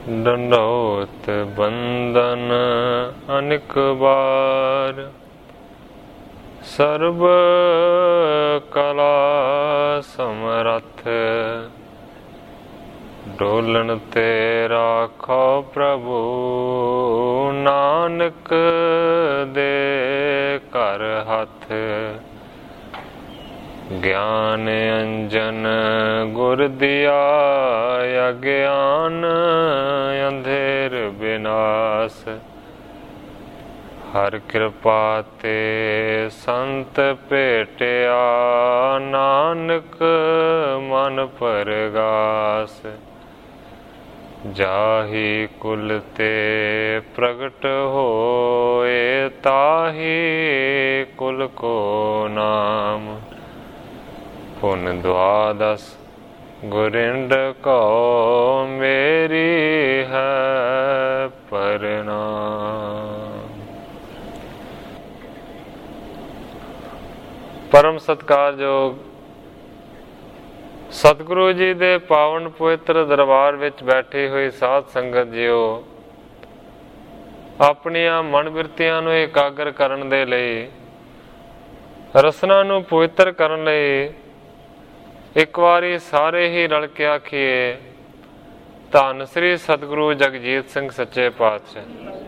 ਡੰਡੌਤ ਬੰਦਨ ਅਨਿਕ ਬਾਰ, ਸਰਬ ਕਲਾ ਸਮਰੱਥ, ਡੋਲਣ ਤੇ ਰਾਖੋ ਪ੍ਰਭੂ, ਨਾਨਕ ਦੇ ਘਰ ਹੱਥ। ਗਿਆਨ ਅੰਜਨ ਗੁਰ ਦਿਆ, ਅਗਿਆਨ ਅੰਧੇਰ ਬਿਨਾਸ਼। ਹਰ ਕਿਰਪਾ ਤੇ ਸੰਤ ਭੇਟਿਆ, ਨਾਨਕ ਮਨ ਪਰਗਾਸ। ਜਾਹੀ ਕੁਲ ਤੇ ਪ੍ਰਗਟ ਹੋਏ, ਤਾਹੀ ਕੁਲ ਕੋ ਨਾਮ। ਪੁਨ ਦੁਆਦਸ ਗੁਰਿੰਡ ਕਉ, ਮੇਰੀ ਹੈ ਪ੍ਰਣਾਮ। ਪਰਮ ਸਤਿਕਾਰਯੋਗ ਸਤਿਗੁਰੂ ਜੀ ਦੇ ਪਾਵਨ ਪਵਿੱਤਰ ਦਰਬਾਰ ਵਿੱਚ ਬੈਠੀ ਹੋਈ ਸਾਧ ਸੰਗਤ ਜੀਓ, ਆਪਣੀਆਂ ਮਨ ਬਿਰਤੀਆਂ ਨੂੰ ਇਕਾਗਰ ਕਰਨ ਦੇ ਲਈ, ਰਸਨਾ ਨੂੰ ਪਵਿੱਤਰ ਕਰਨ ਲਈ ਇੱਕ ਵਾਰੀ ਸਾਰੇ ਹੀ ਰਲ ਕੇ ਆਖੀਏ, ਧੰਨ ਸ੍ਰੀ ਸਤਿਗੁਰੂ ਜਗਜੀਤ ਸਿੰਘ ਸੱਚੇ ਪਾਤਸ਼ਾਹ।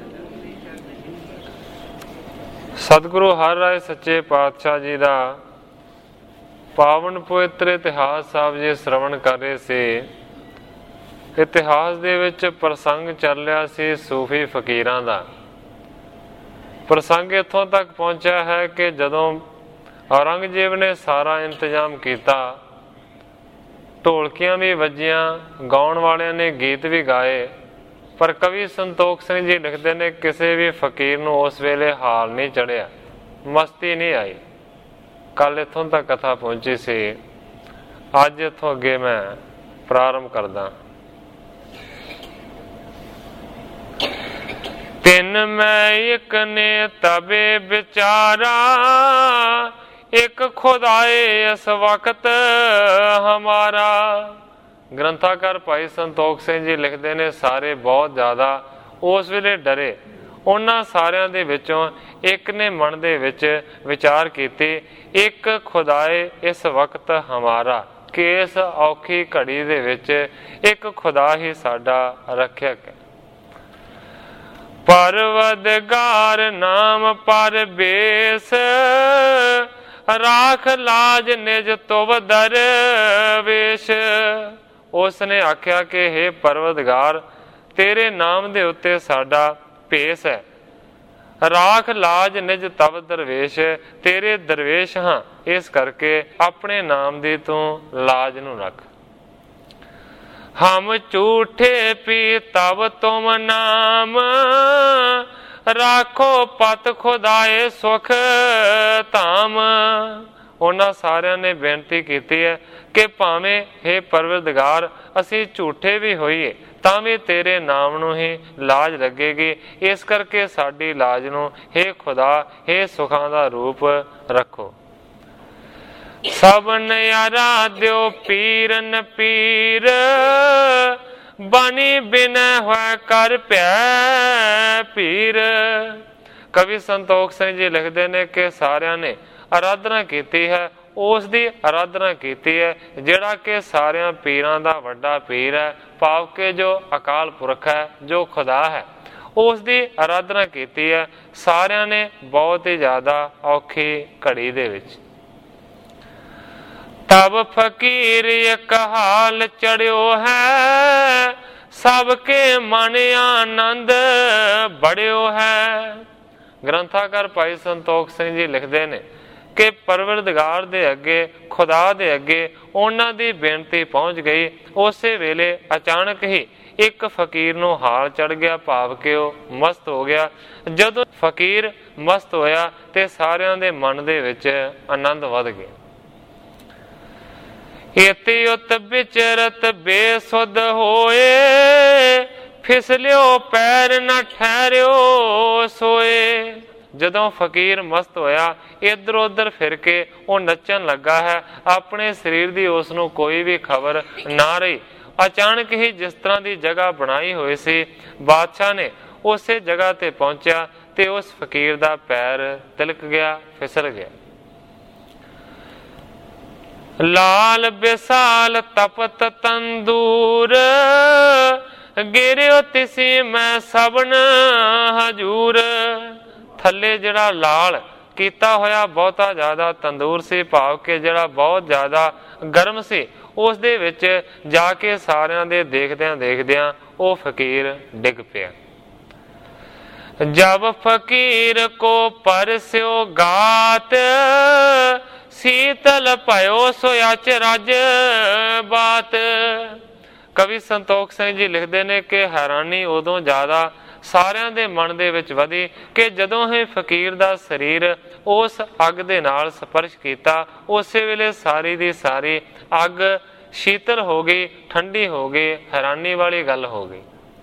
ਸਤਿਗੁਰੂ ਹਰਿ ਰਾਇ ਸੱਚੇ ਪਾਤਸ਼ਾਹ ਜੀ ਦਾ ਪਾਵਨ ਪਵਿੱਤਰ ਇਤਿਹਾਸ ਸਾਹਿਬ ਜੀ ਸ਼ਰਵਣ ਕਰ ਰਹੇ ਸੀ। ਇਤਿਹਾਸ ਦੇ ਵਿੱਚ ਪ੍ਰਸੰਗ ਚੱਲ ਰਿਹਾ ਸੀ ਸੂਫੀ ਫਕੀਰਾਂ ਦਾ। ਪ੍ਰਸੰਗ ਇੱਥੋਂ ਤੱਕ ਪਹੁੰਚਿਆ ਹੈ ਕਿ ਜਦੋਂ ਔਰੰਗਜ਼ੇਬ ਨੇ ਸਾਰਾ ਇੰਤਜ਼ਾਮ ਕੀਤਾ, ਢੋਲਕੀਆਂ ਵੀ ਵੱਜੀਆਂ, ਗਾਉਣ ਵਾਲਿਆਂ ਨੇ ਗੀਤ ਵੀ ਗਾਏ, ਪਰ ਕਵੀ ਸੰਤੋਖ ਸਿੰਘ ਜੀ ਲਿਖਦੇ ਨੇ ਕਿਸੇ ਵੀ ਫਕੀਰ ਨੂੰ ਉਸ ਵੇਲੇ ਹਾਲ ਨਹੀਂ ਚੜਿਆ, ਮਸਤੀ ਨਹੀਂ ਆਈ। ਕੱਲ ਇੱਥੋਂ ਤੱਕ ਕਥਾ ਪਹੁੰਚੀ ਸੀ। ਅੱਜ ਇੱਥੋਂ ਅੱਗੇ ਮੈਂ ਪ੍ਰਾਰੰਭ ਕਰਦਾ। ਤਿੰਨ ਮੈਂ ਇੱਕ ਨੇ ਤਬੇ ਵਿਚਾਰਾ, ਇੱਕ ਖੁਦਾਏ ਇਸ ਵਕਤ ਹਮਾਰਾ। ਗ੍ਰੰਥਾਕਾਰ ਭਾਈ ਸੰਤੋਖ ਸਿੰਘ ਜੀ ਲਿਖਦੇ ਨੇ ਸਾਰੇ ਬਹੁਤ ਜ਼ਿਆਦਾ ਉਸ ਵੇਲੇ ਡਰੇ। ਉਹਨਾਂ ਸਾਰਿਆਂ ਦੇ ਵਿੱਚੋਂ ਇੱਕ ਨੇ ਮਨ ਦੇ ਵਿੱਚ ਵਿਚਾਰ ਕੀਤੀ, ਇੱਕ ਖੁਦਾਏ ਇਸ ਵਕਤ ਹਮਾਰਾ, ਕਿ ਇਸ ਔਖੀ ਘੜੀ ਦੇ ਵਿੱਚ ਇੱਕ ਖੁਦਾ ਹੀ ਸਾਡਾ ਰੱਖਿਅਕ ਹੈ। ਪਰਵਦਗਾਰ ਨਾਮ ਪਰਬੇਸ, ਰਾਖ ਲਾਜ ਨਿਜ ਤੁਵ ਦਰਵੇਸ਼। ਉਸ ਨੇ ਆਖਿਆ ਕਿ ਹੇ ਪਰਵਦਗਾਰ, ਤੇਰੇ ਨਾਮ ਦੇ ਉੱਤੇ ਸਾਡਾ ਭੇਸ ਹੈ। ਰਾਖ ਲਾਜ ਨਿਜ ਤਵ ਦਰਵੇਸ਼, ਤੇਰੇ ਦਰਵੇਸ਼ ਹਾਂ, ਇਸ ਕਰਕੇ ਆਪਣੇ ਨਾਮ ਦੀ ਤੂੰ ਲਾਜ ਨੂੰ ਰੱਖ। ਹਮ ਝੂਠੇ ਪੀ ਤਵ ਤੁਮ ਨਾਮ, ਰਾਖੋ ਪਤ ਖੁਦਾਏ ਸੁਖ ਧਾਮ। ਉਹਨਾਂ ਸਾਰਿਆਂ ਨੇ ਬੇਨਤੀ ਕੀਤੀ ਹੈ ਕਿ ਭਾਵੇਂ ਹੇ ਪਰਵਰਦਗਾਰ ਅਸੀਂ ਝੂਠੇ ਵੀ ਹੋਈਏ ਤਾਂ ਵੀ ਤੇਰੇ ਨਾਮ ਨੂੰ ਹੀ ਲਾਜ ਲੱਗੇਗੀ, ਇਸ ਕਰਕੇ ਸਾਡੀ ਲਾਜ ਨੂੰ ਹੇ ਖੁਦਾ, ਹੇ ਸੁਖਾਂ ਦਾ ਰੂਪ ਰੱਖੋ। ਸਭ ਨਿਆਰਾ ਦਿਓ ਪੀਰਨ ਪੀਰ, ਬਾਣੀ ਬਿਨੈ ਹੋਇ ਕਰ ਭੈ ਪੀਰ। ਕਵੀ ਸੰਤੋਖ ਸਿੰਘ ਜੀ ਲਿਖਦੇ ਨੇ ਕਿ ਸਾਰਿਆਂ ਨੇ ਆਰਾਧਨਾ ਕੀਤੀ ਹੈ, ਉਸ ਦੀ ਆਰਾਧਨਾ ਕੀਤੀ ਹੈ ਜਿਹੜਾ ਕਿ ਸਾਰਿਆਂ ਪੀਰਾਂ ਦਾ ਵੱਡਾ ਪੀਰ ਹੈ, ਭਾਵ ਕਿ ਜੋ ਅਕਾਲ ਪੁਰਖ ਹੈ, ਜੋ ਖੁਦਾ ਹੈ, ਉਸ ਦੀ ਆਰਾਧਨਾ ਕੀਤੀ ਹੈ ਸਾਰਿਆਂ ਨੇ ਬਹੁਤ ਹੀ ਜ਼ਿਆਦਾ ਔਖੀ ਘੜੀ ਦੇ ਵਿੱਚ। ਤਬ ਫਕੀਰ ਇੱਕ ਹਾਲ ਚੜਿਓ ਹੈ, ਸਭ ਕੇ ਮਨ ਆਨੰਦ ਬੜਿਓ ਹੈ। ਗ੍ਰੰਥਾਕਾਰ ਭਾਈ ਸੰਤੋਖ ਸਿੰਘ ਜੀ ਲਿਖਦੇ ਨੇ ਕਿ ਪਰਵਰਦਗਾਰ ਦੇ ਅੱਗੇ, ਖੁਦਾ ਦੇ ਅੱਗੇ ਉਹਨਾਂ ਦੀ ਬੇਨਤੀ ਪਹੁੰਚ ਗਈ। ਉਸੇ ਵੇਲੇ ਅਚਾਨਕ ਹੀ ਇੱਕ ਫਕੀਰ ਨੂੰ ਹਾਲ ਚੜ ਗਿਆ, ਭਾਵ ਕਿ ਉਹ ਮਸਤ ਹੋ ਗਿਆ। ਜਦੋਂ ਫਕੀਰ ਮਸਤ ਹੋਇਆ ਤੇ ਸਾਰਿਆਂ ਦੇ ਮਨ ਦੇ ਵਿੱਚ ਆਨੰਦ ਵੱਧ ਗਿਆ। ਇਤੀ ਉਤ ਵਿਚਰਤ ਬੇਸੁੱਧ ਹੋਏ, ਫਿਸਲਿਓ ਪੈਰ ਨਾ ਠਹਿਰਿਓ ਸੋਏ। ਜਦੋਂ ਫਕੀਰ ਮਸਤ ਹੋਇਆ, ਇੱਧਰ ਉੱਧਰ ਫਿਰ ਕੇ ਉਹ ਨੱਚਣ ਲੱਗਾ ਹੈ। ਆਪਣੇ ਸਰੀਰ ਦੀ ਉਸ ਨੂੰ ਕੋਈ ਵੀ ਖਬਰ ਨਾ ਰਹੀ। ਅਚਾਨਕ ਹੀ ਜਿਸ ਤਰ੍ਹਾਂ ਦੀ ਜਗ੍ਹਾ ਬਣਾਈ ਹੋਈ ਸੀ, ਬਾਦਸ਼ਾਹ ਨੇ ਉਸੇ ਜਗ੍ਹਾ ਤੇ ਪਹੁੰਚਿਆ ਤੇ ਉਸ ਫਕੀਰ ਦਾ ਪੈਰ ਤਿਲਕ ਗਿਆ, ਫਿਸਲ ਗਿਆ। ਲਾਲ ਬਿਸਾਲ ਤਪਤ ਤੰਦੂਰ, ਗਿਰਿਓ ਤਿਸੀ ਮੈਂ ਸਭਨ ਹਜੂਰ। ਥੱਲੇ ਜਿਹੜਾ ਲਾਲ ਕੀਤਾ ਹੋਇਆ ਬਹੁਤਾ ਜ਼ਿਆਦਾ ਤੰਦੂਰ ਸੀ, ਭਾਵ ਕਿ ਜਿਹੜਾ ਬਹੁਤ ਜ਼ਿਆਦਾ ਗਰਮ ਸੀ, ਉਸ ਦੇ ਵਿੱਚ ਜਾ ਕੇ ਸਾਰਿਆਂ ਦੇ ਦੇਖਦਿਆਂ ਦੇਖਦਿਆਂ ਉਹ ਫਕੀਰ ਡਿੱਗ ਪਿਆ। ਜਬ ਫਕੀਰ ਕੋ ਪਰਸਿਓ ਗਾਤ, ਸੀਤਲ ਭਇਓ ਸੋ ਅਚਰਜ ਬਾਤ। ਕਵੀ ਸੰਤੋਖ ਸਿੰਘ ਜੀ ਲਿਖਦੇ ਨੇ ਕਿ ਹੈਰਾਨੀ ਉਦੋਂ ਜ਼ਿਆਦਾ ਸਾਰਿਆਂ ਦੇ ਮਨ ਦੇ ਵਿੱਚ ਵਧੀ ਕਿ ਜਦੋਂ ਇਹ ਫਕੀਰ ਦਾ ਸਰੀਰ ਉਸ ਅੱਗ ਦੇ ਨਾਲ ਸਪਰਸ਼ ਕੀਤਾ, ਉਸੇ ਵੇਲੇ ਸਾਰੀ ਦੀ ਸਾਰੀ ਅੱਗ ਸ਼ੀਤਲ ਹੋ ਗਈ, ਠੰਡੀ ਹੋ ਗਈ। ਹੈਰਾਨੀ ਵਾਲੀ ਗੱਲ ਹੋ ਗਈ।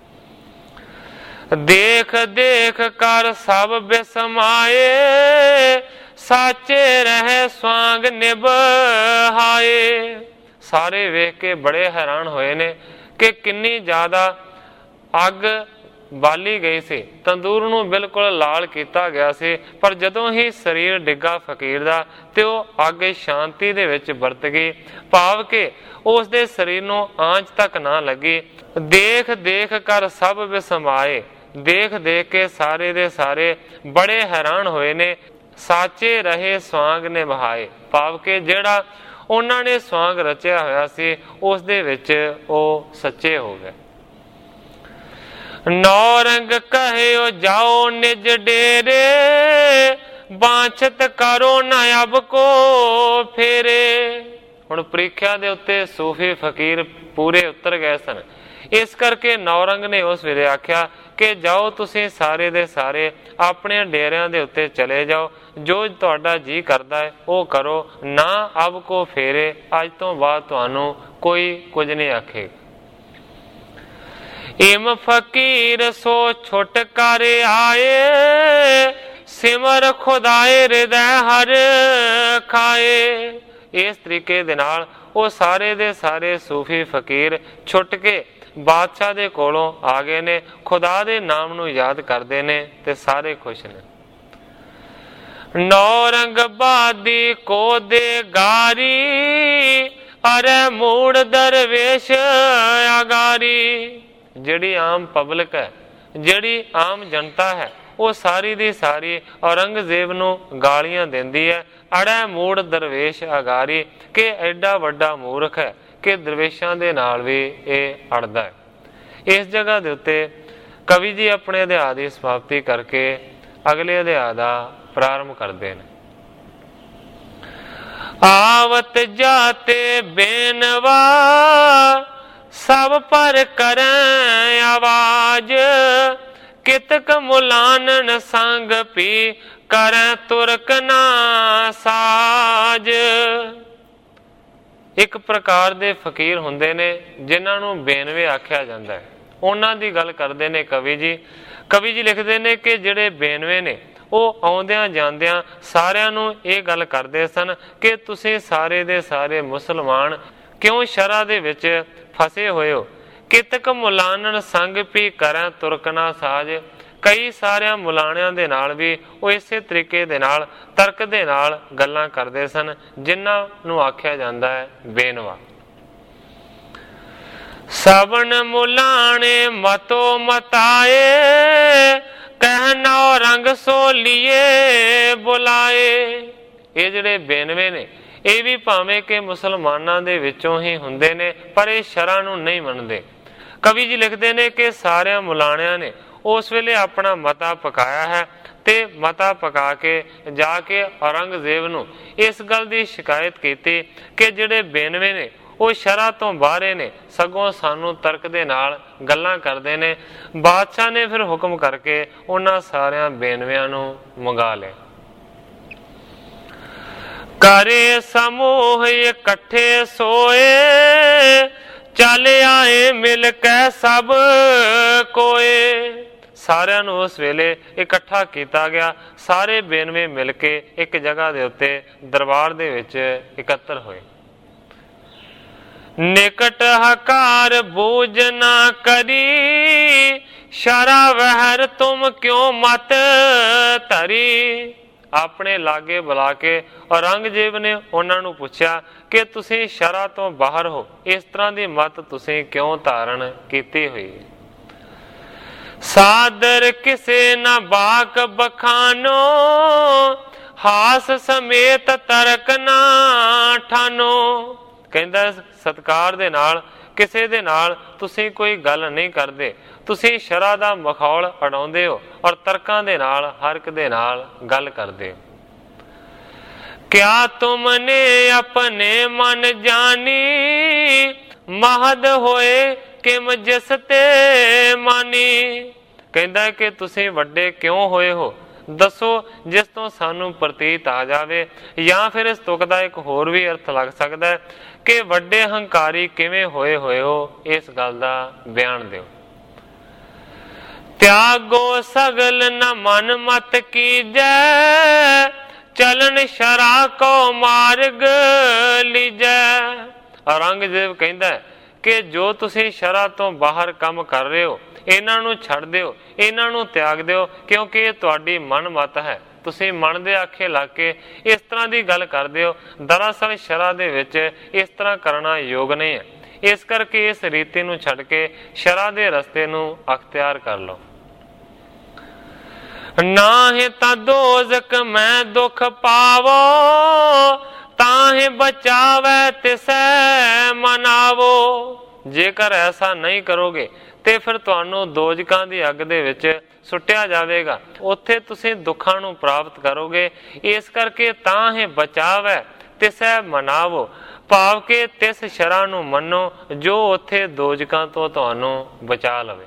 ਦੇਖ ਦੇਖ ਕਰ ਸਭ ਬਿਸਮਾਏ, ਸਾਚੇ ਰਹੇ ਸਵਾਂਗ ਨਿਭਾਏ। ਸਾਰੇ ਵੇਖ ਕੇ ਬੜੇ ਹੈਰਾਨ ਹੋਏ ਨੇ ਕਿ ਕਿੰਨੀ ਜ਼ਿਆਦਾ ਅੱਗ ਬਾਲੀ ਗਈ ਸੀ, ਤੰਦੂਰ ਨੂੰ ਬਿਲਕੁਲ ਲਾਲ ਕੀਤਾ ਗਿਆ ਸੀ, ਪਰ ਜਦੋਂ ਹੀ ਸਰੀਰ ਡਿੱਗਾ ਫਕੀਰ ਦਾ ਤੇ ਉਹ ਅੱਗ ਸ਼ਾਂਤੀ ਦੇ ਵਿੱਚ ਵਰਤ ਗਈ, ਭਾਵ ਕਿ ਉਸ ਦੇ ਸਰੀਰ ਨੂੰ ਆਂਚ ਤੱਕ ਨਾ ਲੱਗੀ। ਦੇਖ ਦੇਖ ਕਰ ਸਭ ਵਿਸਮਾਏ, ਦੇਖ ਦੇਖ ਕੇ ਸਾਰੇ ਦੇ ਸਾਰੇ ਬੜੇ ਹੈਰਾਨ ਹੋਏ ਨੇ। ਸਾਚੇ ਰਹੇ ਸਵਾਂਗ ਨਿਭਾਏ, ਭਾਵ ਕਿ ਜਿਹੜਾ ਉਹਨਾਂ ਨੇ ਸਵਾਂਗ ਰਚਿਆ ਹੋਇਆ ਸੀ ਉਸ ਦੇ ਵਿੱਚ ਉਹ ਸੱਚੇ ਹੋ ਗਏ। ਨੌਰੰਗ ਕਹਿਓ ਜਾਓ ਨਿਜ ਡੇਰੇ, ਬਾਂਛਤ ਕਰੋ ਨਾ ਅਬ ਕੋ ਫੇਰੇ। ਹੁਣ ਪ੍ਰੀਖਿਆ ਦੇ ਉੱਤੇ ਸੂਫੀ ਫਕੀਰ ਪੂਰੇ ਉਤਰ ਗਏ ਸਨ, ਇਸ ਕਰਕੇ ਨੌਰੰਗ ਨੇ ਉਸ ਵੇਲੇ ਆਖਿਆ ਕਿ ਜਾਓ ਤੁਸੀਂ ਸਾਰੇ ਦੇ ਸਾਰੇ ਆਪਣੇ ਡੇਰਿਆਂ ਦੇ ਉੱਤੇ ਚਲੇ ਜਾਓ, ਜੋ ਤੁਹਾਡਾ ਜੀ ਕਰਦਾ ਹੈ ਉਹ ਕਰੋ, ਨਾ ਅਬ ਕੋ ਫੇਰੇ, ਅੱਜ ਤੋਂ ਬਾਅਦ ਤੁਹਾਨੂੰ ਕੋਈ ਕੁਝ ਨਹੀਂ ਆਖੇਗਾ। ਇਮ ਫਕੀਰ ਸੋ ਛੁਟਕਾਰ ਆਏ, ਸਿਮਰ ਖੁਦਾਏ ਹਿਰਦੈ ਹਰ ਖਾਏ। ਇਸ ਤਰੀਕੇ ਦੇ ਨਾਲ ਉਹ ਸਾਰੇ ਦੇ ਸਾਰੇ ਸੂਫੀ ਫਕੀਰ ਛੁੱਟ ਕੇ ਬਾਦਸ਼ਾਹ ਦੇ ਕੋਲੋਂ ਆ ਗਏ ਨੇ, ਖੁਦਾ ਦੇ ਨਾਮ ਨੂੰ ਯਾਦ ਕਰਦੇ ਨੇ ਤੇ ਸਾਰੇ ਖੁਸ਼ ਨੇ। ਨੌਰੰਗ ਬਾਦੀ ਕੋ ਦੇ ਗਾਰੀ, ਅਰੇ ਮੂੜ ਦਰਵੇਸ਼ ਅਗਾਰੀ। ਜਿਹੜੀ ਆਮ ਪਬਲਿਕ ਹੈ, ਜਿਹੜੀ ਆਮ ਜਨਤਾ ਹੈ, ਉਹ ਸਾਰੀ ਦੀ ਸਾਰੀ ਔਰੰਗਜ਼ੇਬ ਨੂੰ ਗਾਲੀਆਂ ਦਿੰਦੀ ਹੈ, ਅੜੇ ਮੂੜ ਦਰਵੇਸ਼ ਅਗਾਰੀ, ਕਿ ਐਡਾ ਵੱਡਾ ਮੂਰਖ ਹੈ ਕਿ ਦਰਵੇਸ਼ਾਂ ਦੇ ਨਾਲ ਵੀ ਇਹ ਅੜਦਾ ਹੈ। ਇਸ ਜਗ੍ਹਾ ਦੇ ਉੱਤੇ ਕਵੀ ਜੀ ਆਪਣੇ ਅਧਿਆਇ ਦੀ ਸਮਾਪਤੀ ਕਰਕੇ ਅਗਲੇ ਅਧਿਆਇ ਦਾ ਪ੍ਰਾਰੰਭ ਕਰਦੇ ਨੇ। ਆਵਤ ਜਾਤੇ ਬੇਨਵਾ, ਸਭ ਪਰ ਕਰੈ ਆਵਾਜ਼, ਕਿਤਕ ਮੁਲਾਨਨ ਸੰਗ ਪੀ, ਕਰੈ ਤੁਰਕ ਨਾ ਸਾਜ। ਇੱਕ ਪ੍ਰਕਾਰ ਦੇ ਫਕੀਰ ਹੁੰਦੇ ਨੇ ਜਿਨ੍ਹਾਂ ਨੂੰ ਬੇਨਵੇ ਆਖਿਆ ਜਾਂਦਾ ਹੈ, ਉਹਨਾਂ ਦੀ ਗੱਲ ਕਰਦੇ ਨੇ ਕਵੀ ਜੀ। ਕਵੀ ਜੀ ਲਿਖਦੇ ਨੇ ਕਿ ਜਿਹੜੇ ਬੇਨਵੇ ਨੇ ਉਹ ਆਉਂਦਿਆਂ ਜਾਂਦਿਆਂ ਸਾਰਿਆਂ ਨੂੰ ਇਹ ਗੱਲ ਕਰਦੇ ਸਨ ਕਿ ਤੁਸੀਂ ਸਾਰੇ ਦੇ ਸਾਰੇ ਮੁਸਲਮਾਨ ਕਿਉਂ ਸ਼ਰ੍ਹਾ ਦੇ ਵਿੱਚ ਫਸੇ ਹੋਏ ਹੋ। ਕਿਤਕ ਮੁਲਾਨਨ ਸੰਗ ਪੀ ਕਰੈ ਤੁਰਕ ਨਾ ਸਾਜ। ਕਈ ਸਾਰਿਆਂ ਮੁਲਾਣਿਆਂ ਦੇ ਨਾਲ ਵੀ ਉਹ ਇਸੇ ਤਰੀਕੇ ਦੇ ਨਾਲ ਤਰਕ ਦੇ ਨਾਲ ਗੱਲਾਂ ਕਰਦੇ ਸਨ, ਜਿਨ੍ਹਾਂ ਨੂੰ ਆਖਿਆ ਜਾਂਦਾ ਹੈ ਬੇਨਵਾ। ਸਵਣ ਮੁਲਾਣੇ ਮਤੋ ਮਤਾਏ, ਕਹਿ ਨੌਰੰਗ ਸੋ ਲੀਏ ਬੁਲਾਏ। ਇਹ ਜਿਹੜੇ ਬੇਨਵੇ ਨੇ ਇਹ ਵੀ ਭਾਵੇਂ ਕਿ ਮੁਸਲਮਾਨਾਂ ਦੇ ਵਿੱਚੋਂ ਹੀ ਹੁੰਦੇ ਨੇ, ਪਰ ਇਹ ਸ਼ਰ੍ਹਾ ਨੂੰ ਨਹੀਂ ਮੰਨਦੇ। ਕਵੀ ਜੀ ਲਿਖਦੇ ਨੇ ਕਿ ਸਾਰਿਆਂ ਮੁਲਾਣਿਆਂ ਨੇ ਉਸ ਵੇਲੇ ਆਪਣਾ ਮਤਾ ਪਕਾਇਆ ਹੈ ਤੇ ਮਤਾ ਪਕਾ ਕੇ ਜਾ ਕੇ ਔਰੰਗਜ਼ੇਬ ਨੂੰ ਇਸ ਗੱਲ ਦੀ ਸ਼ਿਕਾਇਤ ਕੀਤੀ ਕਿ ਜਿਹੜੇ ਬੇਨਵੇ ਨੇ ਉਹ ਸ਼ਰ੍ਹਾ ਤੋਂ ਬਾਹਰੇ ਨੇ, ਸਗੋਂ ਸਾਨੂੰ ਤਰਕ ਦੇ ਨਾਲ ਗੱਲਾਂ ਕਰਦੇ ਨੇ। ਬਾਦਸ਼ਾਹ ਨੇ ਫਿਰ ਹੁਕਮ ਕਰਕੇ ਉਹਨਾਂ ਸਾਰਿਆਂ ਬੇਨਵਿਆਂ ਨੂੰ ਮੰਗਾ ਲਿਆ। ਕਰੇ ਸਮੂਹ ਇਕੱਠੇ ਸੋਏ, ਚੱਲ ਆਏ ਮਿਲ ਕੇ ਸਭ ਕੋਏ। ਸਾਰਿਆਂ ਨੂੰ ਉਸ ਵੇਲੇ ਇਕੱਠਾ ਕੀਤਾ ਗਿਆ। ਸਾਰੇ ਬੇਨਵੇ ਮਿਲ ਕੇ ਇੱਕ ਜਗ੍ਹਾ ਦੇ ਉੱਤੇ ਦਰਬਾਰ ਦੇ ਵਿੱਚ ਇਕੱਤਰ ਹੋਏ। निकट हकार बूझ ना करी, शरा वहर तुम क्यों मत धरी। ਆਪਣੇ ਲਾਗੇ ਬੁਲਾ ਕੇ ਔਰੰਗਜ਼ੇਬ ਨੇ ਉਹਨਾਂ ਨੂੰ ਪੁੱਛਿਆ ਕਿ ਤੁਸੀਂ ਸ਼ਰਾ ਤੋਂ ਬਾਹਰ ਹੋ, ਇਸ ਤਰ੍ਹਾਂ ਦੀ ਮਤ ਤੁਸੀਂ ਕਿਉਂ ਧਾਰਨ ਕੀਤੀ ਹੋਈ। ਸਾਦਰ ਕਿਸੇ ਨਾ ਬਾਕ ਬਖਾਨੋ, ਹਾਸ ਸਮੇਤ ਤਰਕ ਨਾ ਠਾਨੋ। ਕਹਿੰਦਾ ਸਤਿਕਾਰ ਦੇ ਨਾਲ ਕਿਸੇ ਦੇ ਨਾਲ ਤੁਸੀਂ ਕੋਈ ਗੱਲ ਨਹੀਂ ਕਰਦੇ, ਤੁਸੀਂ ਸ਼ਰਾ ਦਾ ਮਖੌਲ ਉਡਾਉਂਦੇ ਹੋ ਔਰ ਤਰਕਾਂ ਦੇ ਨਾਲ ਹਰ ਇੱਕ ਦੇ ਨਾਲ ਗੱਲ ਕਰਦੇ ਹੋ। ਕਿਆ ਤੁਮਨੇ ਆਪਣੇ ਮਨ ਜਾਨੀ, ਮਹਦ ਹੋਏ ਕਿਮ ਜਿਸ ਤੇ ਮਾਨੀ। ਕਹਿੰਦਾ ਕਿ ਤੁਸੀਂ ਵੱਡੇ ਕਿਉਂ ਹੋਏ ਹੋ, ਦੱਸੋ ਜਿਸ ਤੋਂ ਸਾਨੂੰ ਪ੍ਰਤੀਤ ਆ ਜਾਵੇ। ਜਾਂ ਫਿਰ ਇਸ ਤੁਕ ਦਾ ਇੱਕ ਹੋਰ ਵੀ ਅਰਥ ਲੱਗ ਸਕਦਾ ਹੈ ਕਿ ਵੱਡੇ ਹੰਕਾਰੀ ਕਿਵੇਂ ਹੋਏ ਹੋ, ਇਸ ਗੱਲ ਦਾ ਬਿਆਨ ਦਿਓ। त्यागो सगल न मन मत कीजै, चलन शरा को मार्ग लीजै। औरंगजेब कहता है कि जो तुसी शरा तो बाहर काम कर रहे हो, इन्हां नूं छड्ड दिओ, इन्हां नूं त्याग दिओ, क्योंकि ये तुहाडी मन मत है। तुसी मन दे आखे लग के इस तरह की गल करदे हो, दरअसल शरा दे विच इस तरह करना योग नहीं है। इस करके इस रीति नूं छड्ड के शरा दे रस्ते नूं अख्तियार कर लो। नाहे ता दोजक मैं दुख पावो, ताहे बचावे तिसै मनावो। जेकर ऐसा नहीं करोगे ते फिर तुहानू दोजकां दी अग दे विच सुट्टिया जावेगा, उत्थे तुसीं दुखां नूं प्राप्त करोगे। इस करके ताहे बचावे तिसै मनावो, भाव के तिस शरा नूं मनो जो उत्थे दोजकां तो तुहानू बचा लवे।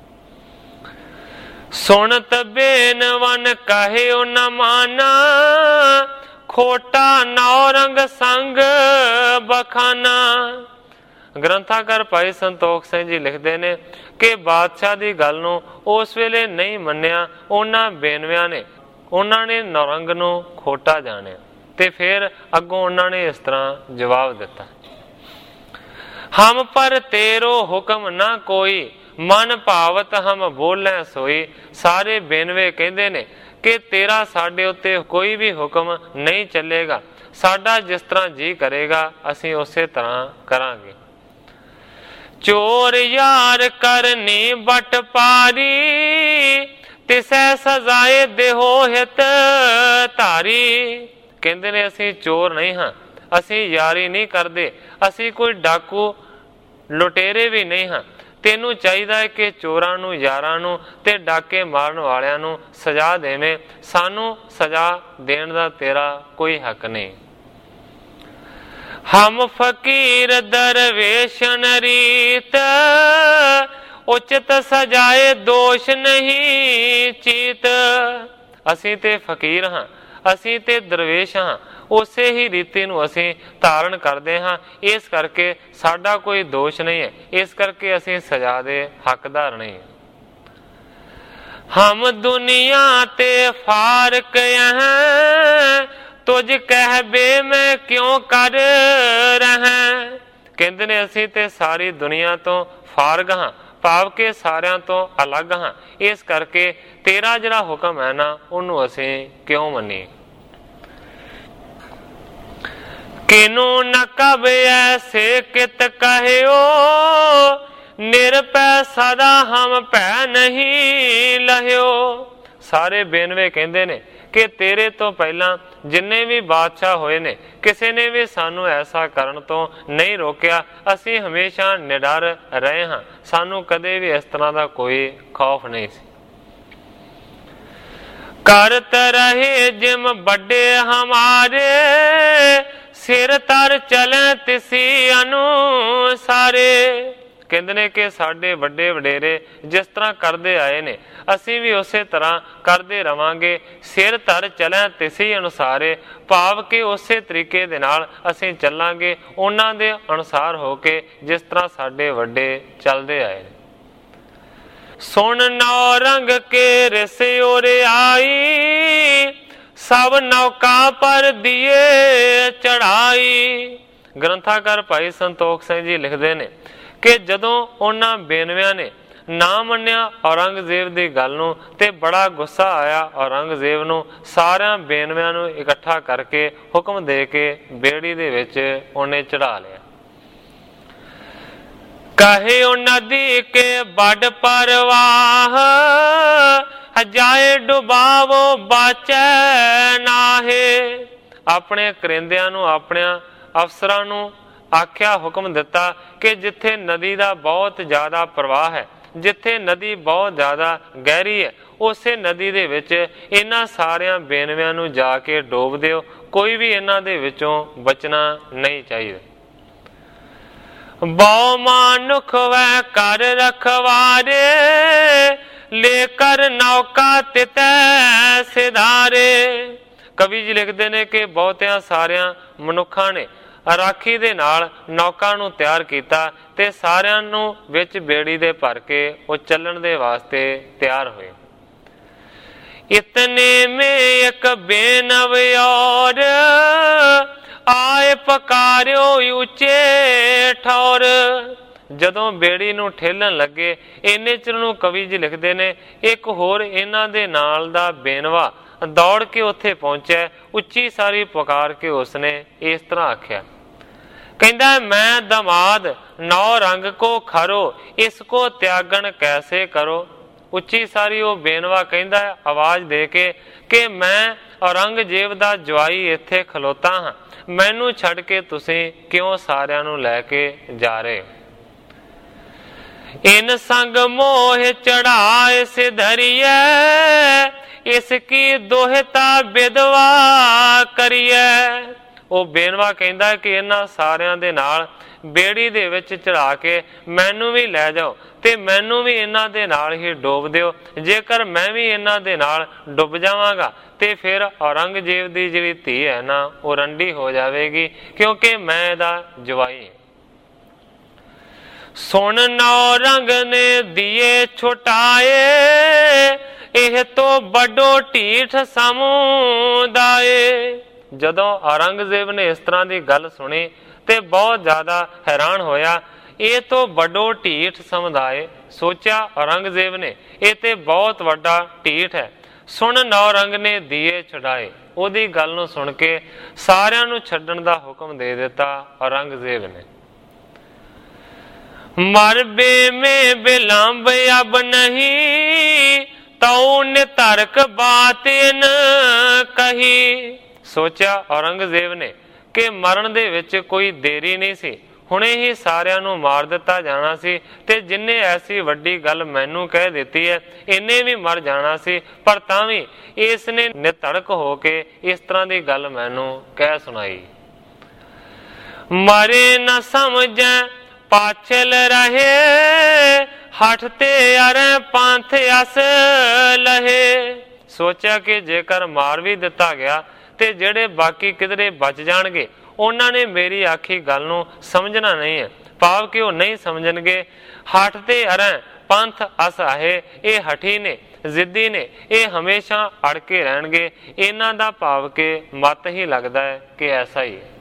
सुनत बेन वन कहियो न माना, खोटा नौरंग संग बखाना। ग्रंथाकार भाई संतोख सिंह जी लिखते ने कि बादशाह की गल नूं उस वेले नहीं मन्निया उन्हां बेनवियां ने, उन्हां ने नौरंग नूं खोटा जानिया ते फिर अगों उन्हां ने इस तरह जवाब दिता, हम पर तेरो हुक्म ना कोई, मन भावत हम बोले सोई। सारे बेनवे कहते ने कि तेरा साडे उत्ते कोई भी हुक्म नहीं चलेगा, साडा जिस तरह जी करेगा असीं उसे तरह करांगे। चोर यार करनी बट पारी, तिसै सजाए देहो हित धारी। कहते ने असीं चोर नहीं हाँ, असीं यारी नहीं करते, असीं कोई डाकू लुटेरे भी नहीं हाँ। तेनू चाहिदा है कि चोरां नूं, यारां नूं ते डाके मारन वालियां नूं सजा देवे, सानू सजा देण दा तेरा कोई हक नहीं। हम फकीर दरवेशन रीत, उचित सजाए दोष नहीं चीत। असीं ते फकीर हाँ, असीं ते दरवेश हाँ, उसे ही रीति नूं असीं धारण करते हाँ। इस करके साडा कोई दोष नहीं है, इस करके असीं सजा दे हकदार नहीं है। हम दुनिया ते फारक हैं, तुझ कह बे मैं क्यों कर रहें। कहते ने असीं ते सारी दुनिया तो फारग हाँ, भाव के सारियां तो अलग हाँ। इस करके तेरा जिहड़ा हुक्म है ना, उन्होंने असीं क्यों मन्नीए। किनू न कब ऐसे कित कहियो, निरपै सदा हम पै नहीं लहियो। सारे बेनवे कहते ने कि तेरे तो पहला जिन्ने भी बादशाह होए ने, किसी ने भी सानू ऐसा करन तो नहीं रोकिया, असी हमेशा निडर रहे हाँ, सानू कदे भी इस तरह का कोई खौफ नहीं सी। करत रहे जिम बड़े हमारे, सिर तर चले तिसी अनुसारे। कहते ने कि साडे वड्डे वडेरे जिस तरह करते आए ने, असी भी उस तरह करते रवांगे। सिर तर चले तिसी अनुसारे, भाव के उस तरीके दे नाल असी चलांगे, उन्हां दे अनुसार होके जिस तरह साडे वड्डे चलते आए ने। सुन नौरंग के रिस ओरे आई, सब नौका पर दिए चढ़ाई। ਗ੍ਰੰਥਾਕਾਰ ਭਾਈ ਸੰਤੋਖ ਸਿੰਘ ਜੀ ਲਿਖਦੇ ਨੇ ਕਿ ਜਦੋਂ ਉਹਨਾਂ ਬੇਨਵਿਆਂ ਨੇ ਨਾ ਮੰਨਿਆ ਔਰੰਗਜ਼ੇਬ ਦੀ ਗੱਲ ਨੂੰ ਤੇ ਬੜਾ ਗੁੱਸਾ ਆਇਆ ਔਰੰਗਜ਼ੇਬ ਨੂੰ, ਸਾਰਿਆਂ ਬੇਨਵਿਆਂ ਨੂੰ ਇਕੱਠਾ ਕਰਕੇ ਹੁਕਮ ਦੇ ਕੇ ਬੇੜੀ ਦੇ ਵਿੱਚ ਉਹਨੇ ਚੜਾ ਲਿਆ। ਕਹੇ ਉਹ ਨਦੀ ਕੇ ਵੱਡ ਪਰਵਾਹ, ਜਾਏ ਡੁਬਾਵੋ ਬਾਚੈ ਨਾਹੇ। ਆਪਣੇ ਕਰਿੰਦਿਆਂ ਨੂੰ, ਆਪਣਿਆਂ ਅਫਸਰਾਂ ਨੂੰ ਆਖਿਆ, ਹੁਕਮ ਦਿੱਤਾ ਕਿ ਜਿੱਥੇ ਨਦੀ ਦਾ ਬਹੁਤ ਜ਼ਿਆਦਾ ਪ੍ਰਵਾਹ ਹੈ, ਜਿੱਥੇ ਨਦੀ ਬਹੁਤ ਜ਼ਿਆਦਾ ਗਹਿਰੀ ਹੈ, ਉਸੇ ਨਦੀ ਦੇ ਵਿੱਚ ਇਹਨਾਂ ਸਾਰਿਆਂ ਬੇਨਵਿਆਂ ਨੂੰ ਜਾ ਕੇ ਡੋਬ ਦਿਓ, ਕੋਈ ਵੀ ਇਹਨਾਂ ਦੇ ਵਿੱਚੋਂ ਬਚਣਾ ਨਹੀਂ ਚਾਹੀਦਾ। ਬਹੁ ਮਾਨੁਖ ਵੈ ਕਰ ਰਖਵਾਰੇ, ਲੈ ਕਰ ਨੌਕਾ ਤਿਤੈ ਸਿਧਾਰੇ। ਕਵੀ ਜੀ ਲਿਖਦੇ ਨੇ ਕਿ ਬਹੁਤਿਆਂ ਸਾਰਿਆਂ ਮਨੁੱਖਾਂ ਨੇ ਰਾਖੀ ਦੇ ਨਾਲ ਨੌਕਾ ਨੂੰ ਤਿਆਰ ਕੀਤਾ ਤੇ ਸਾਰਿਆਂ ਨੂੰ ਵਿੱਚ ਬੇੜੀ ਦੇ ਭਰ ਕੇ ਉਹ ਚੱਲਣ ਦੇ ਵਾਸਤੇ ਤਿਆਰ ਹੋਏ। ਇਤਨੇ ਮੇ ਇੱਕ ਬੇਨਵ ਔਰ, ਆਏ ਪਕਾਰਿਓ ਉੱਚੇ ਠੌਰ। ਜਦੋਂ ਬੇੜੀ ਨੂੰ ਠੇਲਣ ਲੱਗੇ, ਇੰਨੇ ਚਿਰ ਨੂੰ ਕਵੀ ਜੀ ਲਿਖਦੇ ਨੇ ਇੱਕ ਹੋਰ ਇਹਨਾਂ ਦੇ ਨਾਲ ਦਾ ਬੇਨਵਾ ਦੌੜ ਕੇ ਉੱਥੇ ਪਹੁੰਚਿਆ। ਉੱਚੀ ਸਾਰੀ ਪੁਕਾਰ ਕੇ ਉਸਨੇ ਇਸ ਤਰ੍ਹਾਂ ਆਖਿਆ, ਕਹਿੰਦਾ ਮੈਂ ਦਮਾਦ ਨੌ ਰੰਗ ਕੋ ਖਰੋ, ਇਸ ਕੋ ਤਿਆਗਣ ਕੈਸੇ ਕਰੋ। ਉੱਚੀ ਸਾਰੀ ਉਹ ਬੇਨਵਾ ਕਹਿੰਦਾ ਆਵਾਜ਼ ਦੇ ਕੇ ਕਿ ਮੈਂ ਔਰੰਗਜ਼ੇਬ ਦਾ ਜਵਾਈ ਇੱਥੇ ਖਲੋਤਾ ਹਾਂ, ਮੈਨੂੰ ਛੱਡ ਕੇ ਤੁਸੀਂ ਕਿਉਂ ਸਾਰਿਆਂ ਨੂੰ ਲੈ ਕੇ ਜਾ ਰਹੇ। ਇਨ ਸੰਗ ਮੋਹ ਚੜਾਏ ਸਿਧਰੀਐ, ਇਸ ਕੀ ਦੋਹਤਾ ਵਿਦਵਾ ਕਰੀਐ। ਉਹ ਬੇਨਵਾ ਕਹਿੰਦਾ ਕਿ ਇਹਨਾਂ ਸਾਰਿਆਂ ਦੇ ਨਾਲ ਬੇੜੀ ਦੇ ਵਿੱਚ ਚੜਾ ਕੇ ਮੈਨੂੰ ਵੀ ਲੈ ਜਾਓ ਤੇ ਮੈਨੂੰ ਵੀ ਇਹਨਾਂ ਦੇ ਨਾਲ ਹੀ ਡੋਬ ਦਿਓ। ਜੇਕਰ ਮੈਂ ਵੀ ਇਹਨਾਂ ਦੇ ਨਾਲ ਡੁੱਬ ਜਾਵਾਂਗਾ ਤੇ ਫਿਰ ਔਰੰਗਜ਼ੇਬ ਦੀ ਜਿਹੜੀ ਧੀ ਹੈ ਨਾ, ਉਹ ਰੰਡੀ ਹੋ ਜਾਵੇਗੀ, ਕਿਉਂਕਿ ਮੈਂ ਇਹਦਾ ਜਵਾਈ। ਸੁਣ ਨੌ ਰੰਗ ਨੇ ਦੀਏ ਛੁਟਾਏ, ਇਹ ਤੋਂ ਵੱਡੋ ਢੀਠ ਸਮੁਦਾਏ। ਜਦੋਂ ਔਰੰਗਜ਼ੇਬ ਨੇ ਇਸ ਤਰ੍ਹਾਂ ਦੀ ਗੱਲ ਸੁਣੀ ਤੇ ਬਹੁਤ ਜ਼ਿਆਦਾ ਹੈਰਾਨ ਹੋਇਆ। ਇਹ ਤੋਂ ਵੱਡੋ ਢੀਠ ਸਮੁਦਾਇ, ਸੋਚਿਆ ਔਰੰਗਜ਼ੇਬ ਨੇ ਇਹ ਤੇ ਬਹੁਤ ਵੱਡਾ ਢੀਠ ਹੈ। ਸੁਣ ਨੌ ਰੰਗ ਨੇ ਦੀਏ ਛੁਡਾਏ, ਉਹਦੀ ਗੱਲ ਨੂੰ ਸੁਣ ਕੇ ਸਾਰਿਆਂ ਨੂੰ ਛੱਡਣ ਦਾ ਹੁਕਮ ਦੇ ਦਿੱਤਾ ਔਰੰਗਜ਼ੇਬ ਨੇ। ਮਰ ਬੇ ਮੇ ਬਿਲੰਬ ਅਬ ਨਹੀਂ, ਤਉ ਨਿਤਰਕ ਬਾਤ ਨ ਕਹੀ। ਸੋਚਿਆ ਔਰੰਗਜ਼ੇਬ ਨੇ ਕਿ ਮਰਨ ਦੇ ਵਿੱਚ ਕੋਈ ਦੇਰੀ ਨਹੀਂ ਸੀ, ਹੁਣੇ ਹੀ ਸਾਰਿਆਂ ਨੂੰ ਮਾਰ ਦਿੱਤਾ ਜਾਣਾ ਸੀ ਤੇ ਜਿੰਨੇ ਐਸੀ ਵੱਡੀ ਗੱਲ ਮੈਨੂੰ ਕਹਿ ਦਿੱਤੀ ਹੈ ਇਹਨੇ ਵੀ ਮਰ ਜਾਣਾ ਸੀ, ਪਰ ਤਾਂ ਵੀ ਇਸ ਨੇ ਨਿਤੜਕ ਹੋ ਕੇ ਇਸ ਤਰ੍ਹਾਂ ਦੀ ਗੱਲ ਮੈਨੂੰ ਕਹਿ ਸੁਣਾਈ। ਮਰੇ ਨਾ ਸਮਝੈ ਪਾਛਲ ਰਹੇ, ਹੱਠ ਤੇ ਅਰੇ ਪੰਥ ਅਸ ਲਹੇ। ਸੋਚਿਆ ਕਿ ਜੇਕਰ ਮਾਰ ਵੀ ਦਿੱਤਾ ਗਿਆ ਤੇ ਜਿਹੜੇ ਬਾਕੀ ਕਿਧਰੇ ਬਚ ਜਾਣਗੇ ਉਹਨਾਂ ਨੇ ਮੇਰੀ ਆਖੀ ਗੱਲ ਨੂੰ ਸਮਝਣਾ ਨਹੀਂ ਹੈ, ਭਾਵ ਕਿ ਉਹ ਨਹੀਂ ਸਮਝਣਗੇ। ਹੱਠ ਤੇ ਅਰੇ ਪੰਥ ਅਸ ਆਹੇ, ਇਹ ਹਠੀ ਨੇ, ਜ਼ਿੱਦੀ ਨੇ, ਇਹ ਹਮੇਸ਼ਾ ਅੜ ਕੇ ਰਹਿਣਗੇ। ਇਹਨਾਂ ਦਾ ਭਾਵ ਕਿ ਮਤ ਹੀ ਲੱਗਦਾ ਹੈ ਕਿ ਐਸਾ ਹੀ ਹੈ।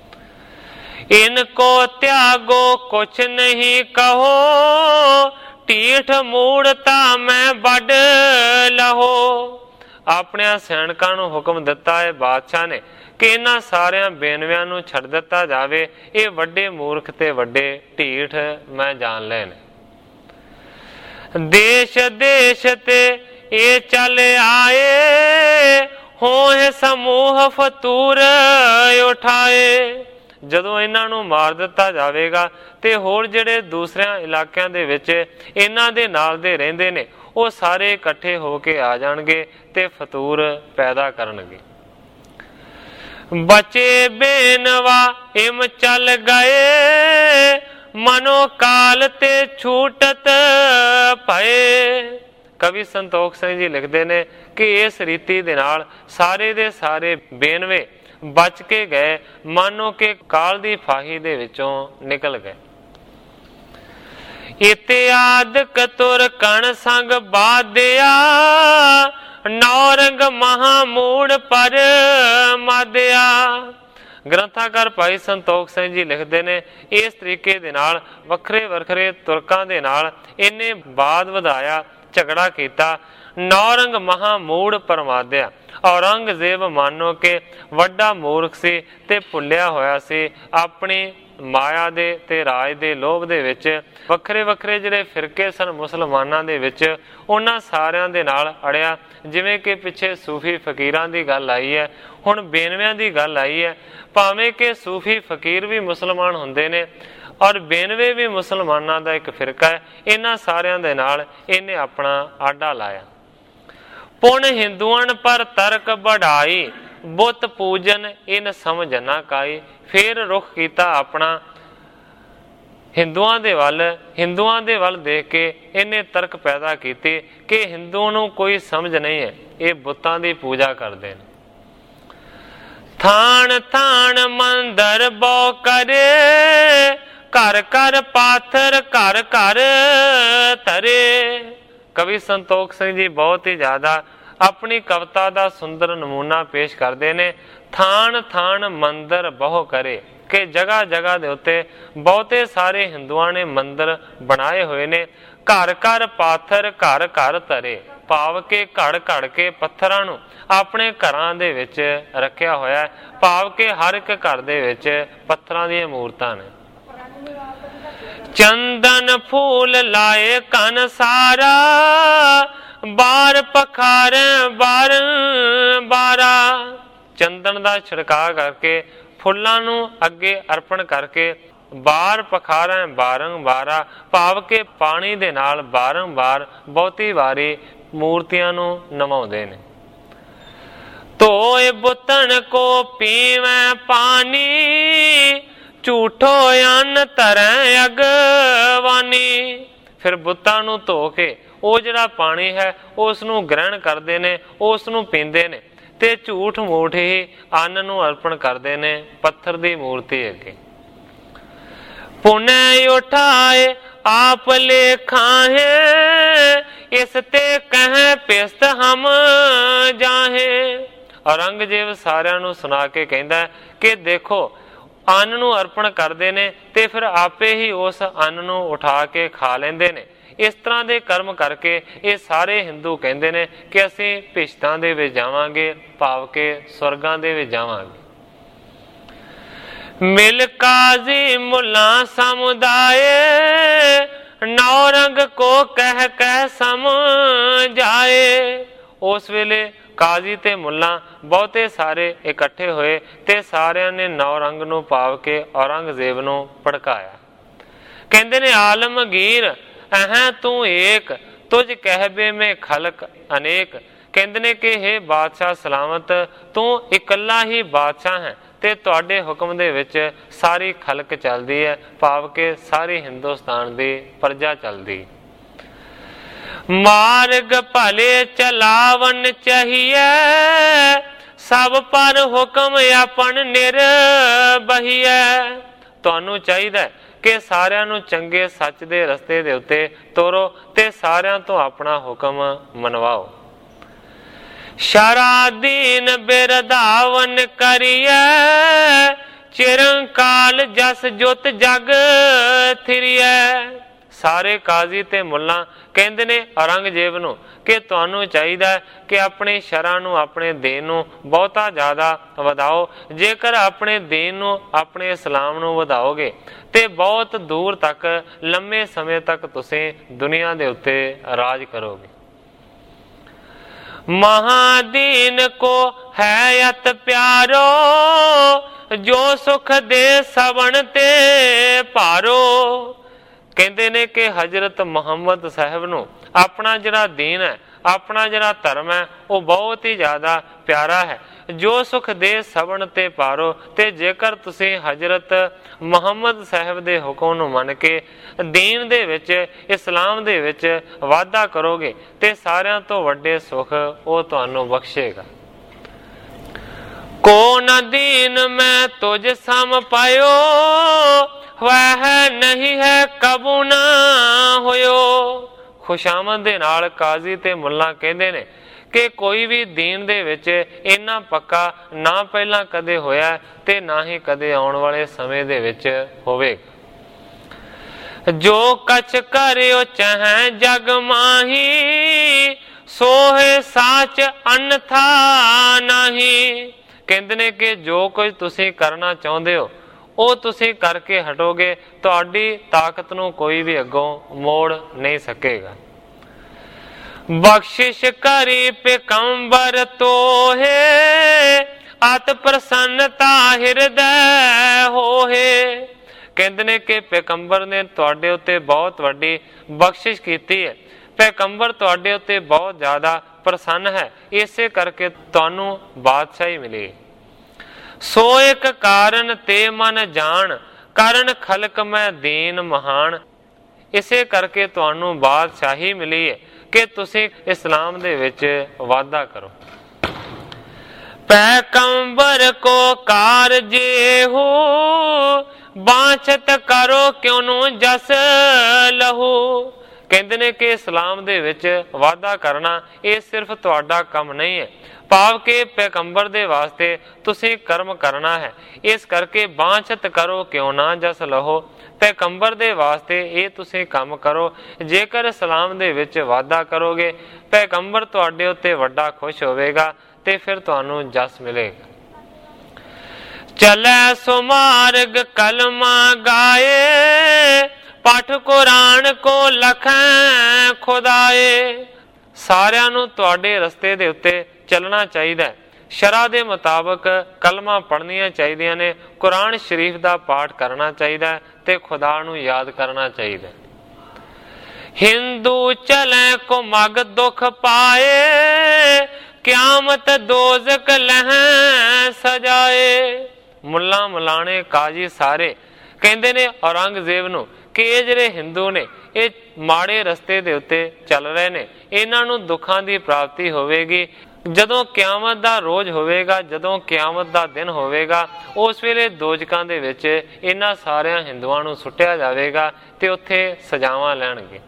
ਇਨਕੋ ਤਿਆਗੋ ਕੁਛ ਨਹੀਂ ਕਹੋ, ਢੀਠ ਮੂੜਤਾ ਮੈਂ ਵੱਡ ਲਹੋ। ਆਪਣਿਆਂ ਸੈਨਿਕਾਂ ਨੂੰ ਹੁਕਮ ਦਿੱਤਾ ਹੈ ਬਾਦਸ਼ਾਹ ਨੇ ਕਿ ਇਹਨਾਂ ਸਾਰਿਆਂ ਬੇਨਵਿਆਂ ਨੂੰ ਛੱਡ ਦਿੱਤਾ ਜਾਵੇ, ਇਹ ਵੱਡੇ ਮੂਰਖ ਤੇ ਵੱਡੇ ਢੀਠ ਮੈਂ ਜਾਣ ਲੈਣ। ਦੇਸ਼ ਦੇਸ਼ ਤੇ ਇਹ ਚੱਲ ਆਏ, ਹੋਏ ਸਮੂਹ ਫਤੂਰ ਉਠਾਏ। ਜਦੋਂ ਇਹਨਾਂ ਨੂੰ ਮਾਰ ਦਿੱਤਾ ਜਾਵੇਗਾ ਤੇ ਹੋਰ ਜਿਹੜੇ ਦੂਸਰਿਆਂ ਇਲਾਕਿਆਂ ਦੇ ਵਿੱਚ ਇਹਨਾਂ ਦੇ ਨਾਲ ਦੇ ਰਹਿੰਦੇ ਨੇ ਉਹ ਸਾਰੇ ਇਕੱਠੇ ਹੋ ਕੇ ਆ ਜਾਣਗੇ ਤੇ ਫਤੂਰ ਪੈਦਾ ਕਰਨਗੇ। ਬਚੇ ਬੇਨਵਾ ਇਮ ਚੱਲ ਗਏ, ਮਨੋ ਕਾਲ ਤੇ ਛੂਟਤ ਭਏ। ਕਵੀ ਸੰਤੋਖ ਸਿੰਘ ਜੀ ਲਿਖਦੇ ਨੇ ਕਿ ਇਸ ਰੀਤੀ ਦੇ ਨਾਲ ਸਾਰੇ ਦੇ ਸਾਰੇ ਬੇਨਵੇ ਬਚ ਕੇ ਗਏ, ਮਾਨੋ ਕਿ ਕਾਲ ਦੀ ਫਾਹੀ ਦੇ ਵਿੱਚੋਂ ਨਿਕਲ ਗਏ। ਇਤਿਆਦਿਕ ਤੁਰ ਕਣ ਸੰਗ ਬਾਧਿਆ, ਨੌਰੰਗ ਮਹਾਮੂੜ ਪਰ ਮਾਧਿਆ। ਗ੍ਰੰਥਾਕਾਰ ਭਾਈ ਸੰਤੋਖ ਸਿੰਘ ਜੀ ਲਿਖਦੇ ਨੇ, ਇਸ ਤਰੀਕੇ ਦੇ ਨਾਲ ਵੱਖਰੇ ਵੱਖਰੇ ਤੁਰਕਾਂ ਦੇ ਨਾਲ ਇਹਨੇ ਬਾਦ ਵਧਾਇਆ, ਝਗੜਾ ਕੀਤਾ। ਨੌਰੰਗ ਮਹਾ ਮੂੜ ਪਰਮਾਦਿਆ। ਔਰੰਗਜ਼ੇਬ ਮਾਨੋ ਕਿ ਵੱਡਾ ਮੂਰਖ ਸੀ ਤੇ ਭੁੱਲਿਆ ਹੋਇਆ ਸੀ, ਆਪਣੀ ਮਾਇਆ ਦੇ ਤੇ ਰਾਜ ਦੇ ਲੋਭ ਦੇ ਵਿੱਚ ਵੱਖਰੇ ਵੱਖਰੇ ਜਿਹੜੇ ਫਿਰਕੇ ਸਨ ਮੁਸਲਮਾਨਾਂ ਦੇ ਵਿੱਚ, ਉਹਨਾਂ ਸਾਰਿਆਂ ਦੇ ਨਾਲ ਅੜਿਆ। ਜਿਵੇਂ ਕਿ ਪਿੱਛੇ ਸੂਫੀ ਫਕੀਰਾਂ ਦੀ ਗੱਲ ਆਈ ਹੈ, ਹੁਣ ਬੇਨਵਿਆਂ ਦੀ ਗੱਲ ਆਈ ਹੈ। ਭਾਵੇਂ ਕਿ ਸੂਫੀ ਫਕੀਰ ਵੀ ਮੁਸਲਮਾਨ ਹੁੰਦੇ ਨੇ ਔਰ ਬੇਨਵੇ ਵੀ ਮੁਸਲਮਾਨਾਂ ਦਾ ਇੱਕ ਫਿਰਕਾ ਹੈ, ਇਹਨਾਂ ਸਾਰਿਆਂ ਦੇ ਨਾਲ ਇਹਨੇ ਆਪਣਾ ਆਡਾ ਲਾਇਆ। ਪੁਣ ਹਿੰਦੂਆਂ ਪਰ ਤਰਕ ਬੜਾਈ, ਬੁੱਤ ਪੂਜਨ ਇਨ ਸਮਝ ਨਾ ਕਾਈ। ਫੇਰ ਰੁਖ ਕੀਤਾ ਆਪਣਾ ਹਿੰਦੂਆਂ ਦੇ ਵੱਲ ਦੇਖ ਕੇ ਇਹਨੇ ਤਰਕ ਪੈਦਾ ਕੀਤੀ ਕਿ ਹਿੰਦੂ ਨੂੰ ਕੋਈ ਸਮਝ ਨਹੀਂ ਹੈ, ਇਹ ਬੁੱਤਾਂ ਦੀ ਪੂਜਾ ਕਰਦੇ ਨੇ। ਥਾਣ ਥਾਣ ਮੰਦਰ ਬੋ ਕਰੇ, ਘਰ ਘਰ ਪਾਥਰ ਘਰ ਘਰ ਧਰੇ। ਕਵੀ ਸੰਤੋਖ ਸਿੰਘ ਜੀ ਬਹੁਤ ਹੀ ਜ਼ਿਆਦਾ ਆਪਣੀ ਕਵਿਤਾ ਦਾ ਸੁੰਦਰ ਨਮੂਨਾ ਪੇਸ਼ ਕਰਦੇ ਨੇ। ਥਾਣ ਥਾਣ ਮੰਦਰ ਬਹੁ ਕਰੇ, ਕਿ ਜਗ੍ਹਾ ਜਗ੍ਹਾ ਦੇ ਉੱਤੇ ਬਹੁਤੇ ਸਾਰੇ ਹਿੰਦੂਆਂ ਨੇ ਮੰਦਰ ਬਣਾਏ ਹੋਏ ਨੇ। ਘਰ ਘਰ ਪਾਥਰ ਘਰ ਘਰ ਧਰੇ, ਭਾਵ ਕਿ ਘੜ ਘੜ ਕੇ ਪੱਥਰਾਂ ਨੂੰ ਆਪਣੇ ਘਰਾਂ ਦੇ ਵਿੱਚ ਰੱਖਿਆ ਹੋਇਆ ਹੈ, ਭਾਵ ਕਿ ਹਰ ਇੱਕ ਘਰ ਦੇ ਵਿੱਚ ਪੱਥਰਾਂ ਦੀਆਂ ਮੂਰਤਾਂ ਨੇ। ਚੰਦਨ ਫੂਲ ਲਾਏ ਕਨ ਸਾਰਾ, ਬਾਰ ਪਖਾਰੇ ਬਾਰ ਬਾਰਾ। ਚੰਦਨ ਦਾ ਛਿੜਕਾਅ ਕਰਕੇ, ਫੁੱਲਾਂ ਨੂੰ ਅੱਗੇ ਅਰਪਣ ਕਰਕੇ, ਬਾਰ ਪਖਾਰੇ ਬਾਰੰਬਾਰਾ, ਭਾਵ ਕਿ ਪਾਣੀ ਦੇ ਨਾਲ ਬਾਰੰਬਾਰ ਬਹੁਤੀ ਵਾਰੀ ਮੂਰਤੀਆਂ ਨੂੰ ਨਵਾਉਂਦੇ ਨੇ। ਧੋਏ ਬੁੱਤਨ ਕੋ ਪੀਵੇਂ ਪਾਣੀ, ਝੂਠੋ ਅੰਨ ਧਰੈ ਅਗਵਾਨੀ। ਫਿਰ ਬੁੱਤਾਂ ਨੂੰ ਧੋ ਕੇ ਉਹ ਜਿਹੜਾ ਪਾਣੀ ਹੈ ਉਸ ਨੂੰ ਗ੍ਰਹਿਣ ਕਰਦੇ ਨੇ, ਉਸ ਨੂੰ ਪੀਂਦੇ ਨੇ ਤੇ ਝੂਠ ਮੂਠ ਹੀ ਅੰਨ ਨੂੰ ਅਰਪਣ ਕਰਦੇ ਨੇ ਪੱਥਰ ਦੀ ਮੂਰਤੀ ਅੱਗੇ। ਪੁਨੈ ਉਠਾਏ ਆਪ ਲੇਖਾਹੇ, ਇਸ ਤੇ ਕਹਿ ਪਿਸਤ ਹਮ ਜਾਹੇ। ਔਰੰਗਜ਼ੇਬ ਸਾਰਿਆਂ ਨੂੰ ਸੁਣਾ ਕੇ ਕਹਿੰਦਾ ਕਿ ਦੇਖੋ, ਅੰਨ ਨੂੰ ਅਰਪਣ ਕਰਦੇ ਨੇ ਤੇ ਫਿਰ ਆਪੇ ਹੀ ਉਸ ਅੰਨ ਨੂੰ ਉਠਾ ਕੇ ਖਾ ਲੈਂਦੇ ਨੇ। ਇਸ ਤਰ੍ਹਾਂ ਦੇ ਕਰਮ ਕਰਕੇ ਇਹ ਸਾਰੇ ਹਿੰਦੂ ਕਹਿੰਦੇ ਨੇ ਕਿ ਅਸੀਂ ਭਿਸ਼ਤਾਂ ਦੇ ਵਿੱਚ ਜਾਵਾਂਗੇ, ਭਾਵ ਕਿ ਸਵਰਗਾਂ ਦੇ ਵਿੱਚ ਜਾਵਾਂਗੇ। ਮਿਲ ਕਾਜ਼ੀ ਮੁੱਲਾ ਸਮੁਦਾਏ, ਨੌਰੰਗ ਕੋ ਕਹਿ ਕਹਿ ਸਮਝਾਏ। ਉਸ ਵੇਲੇ ਕਾਜ਼ੀ ਤੇ ਮੁੱਲਾ ਬਹੁਤੇ ਸਾਰੇ ਇਕੱਠੇ ਹੋਏ ਤੇ ਸਾਰਿਆਂ ਨੇ ਨੌਰੰਗ ਨੂੰ ਭਾਵ ਕੇ ਔਰੰਗਜ਼ੇਬ ਨੂੰ ਭੜਕਾਇਆ। ਕਹਿੰਦੇ ਨੇ ਆਲਮਗੀਰ ਅਹਾਂ ਤੂੰ ਏਕ, ਤੁਝ ਕਹਿਬੇ ਮੈਂ ਖਲਕ ਅਨੇਕ। ਕਹਿੰਦੇ ਨੇ ਕਿ ਹੇ ਬਾਦਸ਼ਾਹ ਸਲਾਮਤ, ਤੂੰ ਇਕੱਲਾ ਹੀ ਬਾਦਸ਼ਾਹ ਹੈ ਤੇ ਤੁਹਾਡੇ ਹੁਕਮ ਦੇ ਵਿੱਚ ਸਾਰੀ ਖਲਕ ਚੱਲਦੀ ਹੈ, ਭਾਵ ਕਿ ਸਾਰੀ ਹਿੰਦੁਸਤਾਨ ਦੀ ਪ੍ਰਜਾ ਚੱਲਦੀ। ਮਾਰਗ ਭਲੇ ਚਲਾਵਨ ਚਾਹੀਏ, ਸਭ ਪਰ ਹੁਕਮ ਆਪਨ ਨਿਰਬਹੀਏ। ਤੁਹਾਨੂੰ ਚਾਹੀਦਾ ਕਿ ਸਾਰਿਆਂ ਨੂੰ ਚੰਗੇ ਸੱਚ ਦੇ ਰਸਤੇ ਦੇ ਉੱਤੇ ਤੋਰੋ ਤੇ ਸਾਰਿਆਂ ਤੋਂ ਆਪਣਾ ਹੁਕਮ ਮਨਵਾਓ। ਸ਼ਰਾਦੀਨ ਬਿਰਧਾਵਨ ਕਰੀਏ, ਚਿਰੰਕਾਲ ਜਸ ਜੁਤ ਜਗ ਥਿਰੀਏ। ਸਾਰੇ ਕਾਜ਼ੀ ਤੇ ਮੁੱਲਾ ਕਹਿੰਦੇ ਨੇ ਔਰੰਗਜ਼ੇਬ ਨੂੰ ਕਿ ਤੁਹਾਨੂੰ ਚਾਹੀਦਾ ਹੈ ਕਿ ਆਪਣੀ ਸ਼ਰ੍ਹਾ ਨੂੰ, ਆਪਣੇ ਦੀਨ ਨੂੰ ਬਹੁਤਾ ਜ਼ਿਆਦਾ ਵਧਾਓ। ਜੇਕਰ ਆਪਣੇ ਦੀਨ ਨੂੰ, ਆਪਣੇ ਇਸਲਾਮ ਨੂੰ ਵਧਾਓਗੇ ਤੇ ਬਹੁਤ ਦੂਰ ਤੱਕ, ਲੰਮੇ ਸਮੇਂ ਤੱਕ ਤੁਸੀਂ ਦੁਨੀਆ ਦੇ ਉੱਤੇ ਰਾਜ ਕਰੋਗੇ। ਮਹਾਦੀਨ ਕੋ ਹੈ ਅਤ ਪਿਆਰੋ, ਜੋ ਸੁਖ ਦੇ ਸਵਣ ਤੇ ਭਾਰੋ। ਕਹਿੰਦੇ ਨੇ ਕਿ ਹਜ਼ਰਤ ਮੁਹੰਮਦ ਸਾਹਿਬ ਨੂੰ ਆਪਣਾ ਜਿਹੜਾ ਦੀਨ ਹੈ, ਆਪਣਾ ਜਿਹੜਾ ਧਰਮ ਹੈ, ਉਹ ਬਹੁਤ ਹੀ ਜ਼ਿਆਦਾ ਪਿਆਰਾ ਹੈ। ਜੋ ਸੁਖ ਦੇ ਸਵਣ ਤੇ ਪਾਰੋ। ਤੇ ਜੇਕਰ ਤੁਸੀਂ ਹਜ਼ਰਤ ਮੁਹੰਮਦ ਸਾਹਿਬ ਦੇ ਹੁਕਮ ਨੂੰ ਮੰਨ ਕੇ ਦੀਨ ਦੇ ਵਿੱਚ, ਇਸਲਾਮ ਦੇ ਵਿੱਚ ਵਾਧਾ ਕਰੋਗੇ ਤੇ ਸਾਰਿਆਂ ਤੋਂ ਵੱਡੇ ਸੁਖ ਉਹ ਤੁਹਾਨੂੰ ਬਖਸ਼ੇਗਾ। ਕੋ ਨ ਦੀਨ ਮੈਂ ਤੁਝ ਸਮ ਪਾਇਓ, ਵਹ ਨਹੀਂ ਹੈ ਕਬੂ ਨਾ ਹੋਇਓ। ਖੁਸ਼ਾਮਦ ਦੇ ਨਾਲ ਕਾਜ਼ੀ ਤੇ ਮੁੱਲਾ ਕਹਿੰਦੇ ਨੇ ਕਿ ਕੋਈ ਵੀ ਦੀਨ ਦੇ ਵਿੱਚ ਇੰਨਾ ਪੱਕਾ ਨਾ ਪਹਿਲਾਂ ਕਦੇ ਹੋਇਆ ਤੇ ਨਾ ਹੀ ਕਦੇ ਆਉਣ ਵਾਲੇ ਸਮੇਂ ਦੇ ਵਿੱਚ ਹੋਵੇਗਾ। ਜੋ ਕਛ ਕਰਿਓ ਚਾਹੈ ਜਗ ਮਾਹੀ, ਸੋਹੇ ਸਾਚ ਅਨਥਾ ਨਹੀਂ। ਕਹਿੰਦੇ ਨੇ ਕਿ ਜੋ ਕੁਝ ਤੁਸੀਂ ਕਰਨਾ ਚਾਹੁੰਦੇ ਹੋ ਉਹ ਤੁਸੀਂ ਕਰਕੇ ਹਟੋਗੇ, ਤੁਹਾਡੀ ਤਾਕਤ ਨੂੰ ਕੋਈ ਵੀ ਅੱਗੋਂ ਮੋੜ ਨਹੀਂ ਸਕੇਗਾ। ਬਖਸ਼ਿਸ਼ ਕਰੀ ਪੈਗੰਬਰ ਤੋਹੇ, ਅਤ ਪ੍ਰਸੰਨਤਾ ਹਿਰਦੈ ਹੋਏ। ਕਹਿੰਦੇ ਨੇ ਕਿ ਪੈਗੰਬਰ ਨੇ ਤੁਹਾਡੇ ਉੱਤੇ ਬਹੁਤ ਵੱਡੀ ਬਖਸ਼ਿਸ਼ ਕੀਤੀ ਹੈ, ਪੈਗੰਬਰ ਤੁਹਾਡੇ ਉੱਤੇ ਬਹੁਤ ਜ਼ਿਆਦਾ ਪ੍ਰਸੰਨ ਹੈ, ਇਸੇ ਕਰਕੇ ਤੁਹਾਨੂੰ ਬਾਦਸ਼ਾਹੀ ਮਿਲੀ। ਸੋ ਇੱਕ ਕਾਰਨ ਤੇ ਮਨ ਜਾਣ, ਕਰਨ ਖਲਕ ਮੈਂ ਦੀਨ ਮਹਾਨ। ਇਸੇ ਕਰਕੇ ਤੁਹਾਨੂੰ ਬਾਦਸ਼ਾਹੀ ਮਿਲੀ ਹੈ ਕਿ ਤੁਸੀਂ ਇਸਲਾਮ ਦੇ ਵਿੱਚ ਵਾਧਾ ਕਰੋ। ਪੈਗੰਬਰ ਕੋ ਕਾਰਜ ਹੋ, ਬਾਂਛਤ ਕਰੋ ਕਿਉਂ ਨੂੰ ਜਸ ਲਹੂ। ਕਹਿੰਦੇ ਨੇ ਕਿ ਇਸਲਾਮ ਦੇ ਵਿੱਚ ਵਾਧਾ ਕਰਨਾ ਇਹ ਸਿਰਫ ਤੁਹਾਡਾ ਕੰਮ ਨਹੀਂ ਹੈ, ਭਾਵ ਕਿ ਪੈਗੰਬਰ ਦੇ ਵਾਸਤੇ ਤੁਸੀਂ ਕਰਮ ਕਰਨਾ ਹੈ। ਇਸ ਕਰਕੇ ਬਾਂਛਤ ਕਰੋ ਕਿਉਂ ਨਾ ਜਸ ਲਹੋ, ਪੈਗੰਬਰ ਦੇ ਵਾਸਤੇ ਇਹ ਤੁਸੀਂ ਕੰਮ ਕਰੋ। ਜੇਕਰ ਇਸਲਾਮ ਦੇ ਵਿੱਚ ਵਾਧਾ ਕਰੋਗੇ, ਪੈਗੰਬਰ ਤੁਹਾਡੇ ਉੱਤੇ ਵੱਡਾ ਖੁਸ਼ ਹੋਵੇਗਾ ਤੇ ਫਿਰ ਤੁਹਾਨੂੰ ਜਸ ਮਿਲੇਗਾ। ਚਲੈ ਸੋ ਮਾਰਗ ਕਲਮਾ ਗਾਏ, ਪਾਠ ਕੁਰਾਨ ਕੋ ਲਖੈ ਖੁਦਾਏ। ਸਾਰਿਆਂ ਨੂੰ ਤੁਹਾਡੇ ਰਸਤੇ ਦੇ ਉੱਤੇ ਚੱਲਣਾ ਚਾਹੀਦਾ, ਸ਼ਰਅ ਦੇ ਮੁਤਾਬਕ ਕਲਮਾਂ ਪੜ੍ਹਨੀਆਂ ਚਾਹੀਦੀਆਂ ਨੇ, ਕੁਰਾਨ ਸ਼ਰੀਫ ਦਾ ਪਾਠ ਕਰਨਾ ਚਾਹੀਦਾ ਤੇ ਖੁਦਾ ਨੂੰ ਯਾਦ ਕਰਨਾ ਚਾਹੀਦਾ। ਹਿੰਦੂ ਚਲੇ ਕੋ ਮਗ ਦੁਖ ਪਾਏ, ਕਿਆਮਤ ਦੋਜ਼ਖ ਲਹਿ ਸਜਾਏ। ਮੁੱਲਾ ਮੁਲਾਣੇ ਕਾਜੀ ਸਾਰੇ ਕਹਿੰਦੇ ਨੇ ਔਰੰਗਜ਼ੇਬ ਨੂੰ ਕਿ ਇਹ ਜਿਹੜੇ ਹਿੰਦੂ ਨੇ ਇਹ ਮਾੜੇ ਰਸਤੇ ਦੇ ਉੱਤੇ ਚੱਲ ਰਹੇ ਨੇ, ਇਹਨਾਂ ਨੂੰ ਦੁੱਖਾਂ ਦੀ ਪ੍ਰਾਪਤੀ ਹੋਵੇਗੀ। ਜਦੋਂ ਕਿਆਮਤ ਦਾ ਰੋਜ਼ ਹੋਵੇਗਾ, ਜਦੋਂ ਕਿਆਮਤ ਦਾ ਦਿਨ ਹੋਵੇਗਾ, ਉਸ ਵੇਲੇ ਦੋਜ਼ਖਾਂ ਦੇ ਵਿੱਚ ਇਹਨਾਂ ਸਾਰਿਆਂ ਹਿੰਦੂਆਂ ਨੂੰ ਸੁੱਟਿਆ ਜਾਵੇਗਾ ਤੇ ਉੱਥੇ ਸਜ਼ਾਵਾਂ ਲੈਣਗੇ।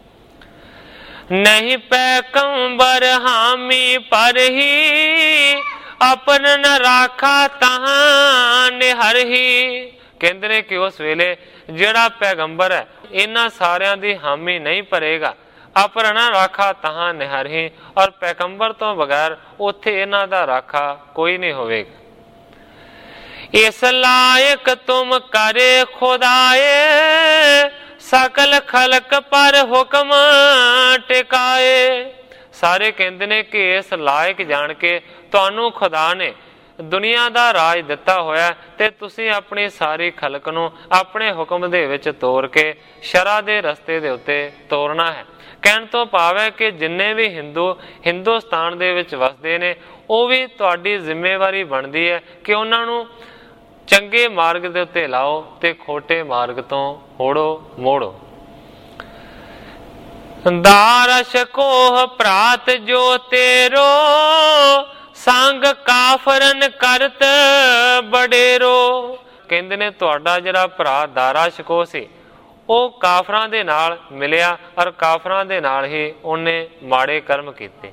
ਨਹੀਂ ਪੈਗੰਬਰ ਹਾਮੀ ਪਰ ਹੀ, ਆਪਨ ਨ ਰਾਖਾ ਤਹਾਂ ਨਿਹਰਹੀ। ਕਹਿੰਦੇ ਨੇ ਕਿ ਉਸ ਵੇਲੇ ਜਿਹੜਾ ਪੈਗੰਬਰ ਹੈ ਇਹਨਾਂ ਸਾਰਿਆਂ ਦੀ ਹਾਮੀ ਨਹੀਂ ਭਰੇਗਾ, ਆਪਨ ਨ ਰਾਖਾ ਤਹਾਂ ਨਿਹਰਹੀ, ਔਰ ਪੈਗੰਬਰ ਤੋਂ ਬਗੈਰ ਉੱਥੇ ਇਹਨਾਂ ਦਾ ਰਾਖਾ ਕੋਈ ਨਹੀਂ ਹੋਵੇਗਾ। ਇਸ ਲਾਇਕ ਤੁਮ ਕਰੇ ਖੁਦਾਏ, ਸਕਲ ਖਲਕ ਪਰ ਹੁਕਮ ਟਿਕਾਏ। ਸਾਰੇ ਕਹਿੰਦੇ ਨੇ ਕਿ ਇਸ ਲਾਇਕ ਜਾਣ ਕੇ ਤੁਹਾਨੂੰ ਖੁਦਾ ਨੇ ਦੁਨੀਆ ਦਾ ਰਾਜ ਦਿੱਤਾ ਹੋਇਆ ਤੇ ਤੁਸੀਂ ਆਪਣੀ ਸਾਰੀ ਖਲਕ ਨੂੰ ਆਪਣੇ ਹੁਕਮ ਦੇ ਵਿੱਚ ਤੋਰ ਕੇ ਸ਼ਰਅ ਦੇ ਰਸਤੇ ਦੇ ਉੱਤੇ ਤੋਰਨਾ ਹੈ। ਕਹਿਣ ਤੋਂ ਭਾਵ ਹੈ ਕਿ ਜਿੰਨੇ ਵੀ ਹਿੰਦੁਸਤਾਨ ਦੇ ਵਿੱਚ ਵਸਦੇ ਨੇ ਉਹ ਵੀ ਤੁਹਾਡੀ ਜ਼ਿੰਮੇਵਾਰੀ ਬਣਦੀ ਹੈ ਕਿ ਉਹਨਾਂ ਨੂੰ ਚੰਗੇ ਮਾਰਗ ਦੇ ਉੱਤੇ ਲਾਓ ਤੇ ਖੋਟੇ ਮਾਰਗ ਤੋਂ ਮੋੜੋ। ਦਾਰਸ਼ ਕੋਹ ਪ੍ਰਾਤ ਜੋ ਤੇਰੋ, ਸੰਗ ਕਾਫਰਨ ਕਰਤ ਬਡੇਰੋ। ਕਹਿੰਦੇ ਨੇ ਤੁਹਾਡਾ ਜਿਹੜਾ ਭਰਾ ਦਾਰਾ ਸ਼ਕੋ ਸੀ ਉਹ ਕਾਫਰਾਂ ਦੇ ਨਾਲ ਮਿਲਿਆ ਔਰ ਕਾਫਰਾਂ ਦੇ ਨਾਲ ਹੀ ਉਹਨੇ ਮਾੜੇ ਕਰਮ ਕੀਤੇ।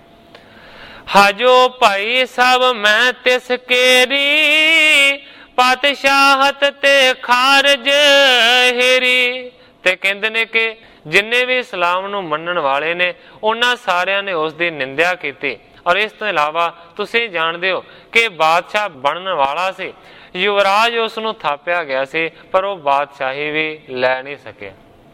ਹਾਜੋ ਭਾਈ ਸਭ ਮੈਂ ਤਿਸ ਕੇਰੀ, ਪਾਤਸ਼ਾਹਤ ਤੇ ਖਾਰਜ ਹੇਰੀ। ਤੇ ਕਹਿੰਦੇ ਨੇ ਕਿ ਜਿੰਨੇ ਵੀ ਇਸਲਾਮ ਨੂੰ ਮੰਨਣ ਵਾਲੇ ਨੇ ਉਹਨਾਂ ਸਾਰਿਆਂ ਨੇ ਉਸ ਦੀ ਨਿੰਦਿਆ ਕੀਤੀ। ਔਰ ਇਸ ਤੋਂ ਇਲਾਵਾ ਤੁਸੀਂ ਜਾਣਦੇ ਹੋ ਕਿ ਬਾਦਸ਼ਾਹ ਬਣਨ ਵਾਲਾ ਸੀ, ਯੁਵਰਾਜ ਉਸ ਨੂੰ ਥਾਪਿਆ ਗਿਆ ਸੀ, ਪਰ ਉਹ ਬਾਦਸ਼ਾਹੀ ਵੀ ਲੈ ਨਹੀਂ ਸਕਿਆ।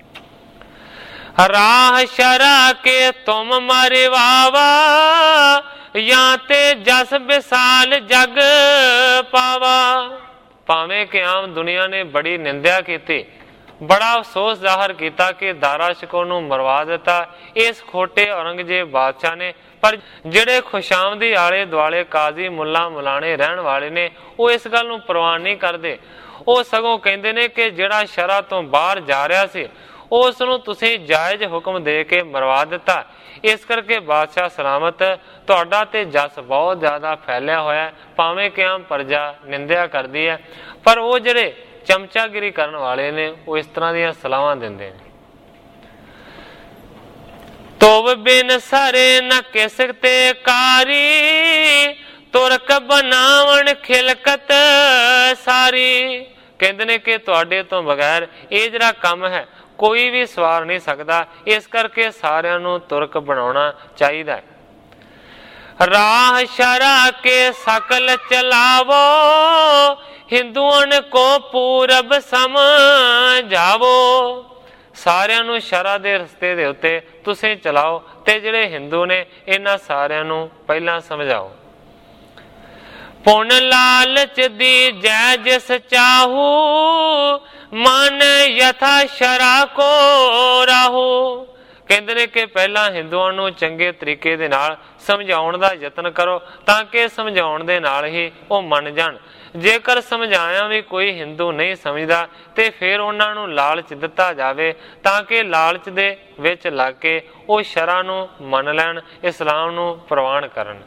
ਰਾਹ ਸ਼ਰਾ ਕੇ ਤੁਮ ਮਰਵਾਵਾ, ਜਾਂ ਤੇ ਜਸ ਵਿਸਾਲ ਜਗ ਪਾਵਾ। ਭਾਵੇਂ ਕਿ ਆਮ ਦੁਨੀਆ ਨੇ ਬੜੀ ਨਿੰਦਿਆ ਕੀਤੀ, ਬੜਾ ਅਫਸੋਸ ਜ਼ਾਹਰ ਕੀਤਾ ਕਿ ਦਾਰਾ ਸ਼ਿਕੋ ਨੂੰ ਮਰਵਾ ਦਿੱਤਾ ਇਸ ਖੋਟੇ ਔਰੰਗਜ਼ੇਬ ਬਾਦਸ਼ਾਹ ਨੇ। ਪਰ ਜਿਹੜੇ ਖੁਸ਼ਾਮਦੀ ਆਲੇ ਦੁਆਲੇ ਕਾਜ਼ੀ ਮੁੱਲਾ ਮੁਲਾਣੇ ਰਹਿਣ ਵਾਲੇ ਨੇ ਉਹ ਇਸ ਗੱਲ ਨੂੰ ਪ੍ਰਵਾਨ ਨਹੀਂ ਕਰਦੇ। ਉਹ ਸਗੋਂ ਕਹਿੰਦੇ ਨੇ ਕਿ ਜਿਹੜਾ ਸ਼ਰਅ ਤੋਂ ਬਾਹਰ ਜਾ ਰਿਹਾ ਸੀ ਉਸ ਨੂੰ ਤੁਸੀਂ ਜਾਇਜ਼ ਹੁਕਮ ਦੇ ਕੇ ਮਰਵਾ ਦਿੱਤਾ। ਇਸ ਕਰਕੇ ਬਾਦਸ਼ਾਹ ਸਲਾਮਤ, ਤੁਹਾਡਾ ਤੇ ਜਸ ਬਹੁਤ ਜ਼ਿਆਦਾ ਫੈਲਿਆ ਹੋਇਆ, ਭਾਵੇਂ ਕਿ ਆਮ ਪ੍ਰਜਾ ਨਿੰਦਿਆ ਕਰਦੀ ਹੈ, ਪਰ ਉਹ ਜਿਹੜੇ ਚਮਚਾਗਿਰੀ ਕਰਨ ਵਾਲੇ ਨੇ ਉਹ ਇਸ ਤਰ੍ਹਾਂ ਦੀਆਂ ਸਲਾਹਾਂ ਦਿੰਦੇ ਨੇ। ਤੋਬ बिन सरे न किसते कारी, तुरक बनावन खिलकत सारी। कहते ने कि तुहाडे तो बगैर ये जिहड़ा काम है कोई भी सवार नहीं सकता, इस करके सारिਆਂ ਨੂੰ तुरक बनाना चाहिए है। राह शरा के सकल चलावो, हिंदुओं को पूरब समझावो। सारिਆਂ ਨੂੰ शरा ਦੇ ਰਸਤੇ ਦੇ ਉੱਤੇ ਤੁਸੀਂ ਚਲਾਓ ਤੇ ਜਿਹੜੇ ਹਿੰਦੂ ਨੇ ਇਹਨਾਂ ਸਾਰਿਆਂ ਨੂੰ ਪਹਿਲਾਂ ਸਮਝਾਓ। पुन लालच दी जय जिस चाहू, मन यथा शरा को राहू। कहते ने कि पहला हिंदुओं ਨੂੰ ਚੰਗੇ ਤਰੀਕੇ ਦੇ ਨਾਲ ਸਮਝਾਉਣ ਦਾ ਯਤਨ ਕਰੋ ਤਾਂ ਕਿ ਸਮਝਾਉਣ ਦੇ ਨਾਲ ਹੀ ਉਹ ਮੰਨ ਜਾਣ। ਜੇਕਰ ਸਮਝਾਇਆ ਵੀ ਕੋਈ ਹਿੰਦੂ ਨਹੀਂ ਸਮਝਦਾ ਤੇ ਫਿਰ ਉਹਨਾਂ ਨੂੰ ਲਾਲਚ ਦਿੱਤਾ ਜਾਵੇ ਤਾਂ ਕਿ ਲਾਲਚ ਦੇ ਵਿੱਚ ਲੱਗ ਕੇ ਉਹ ਸ਼ਰਾ ਨੂੰ ਮੰਨ ਲੈਣ, ਇਸਲਾਮ ਨੂੰ ਪ੍ਰਵਾਨ ਕਰਨ।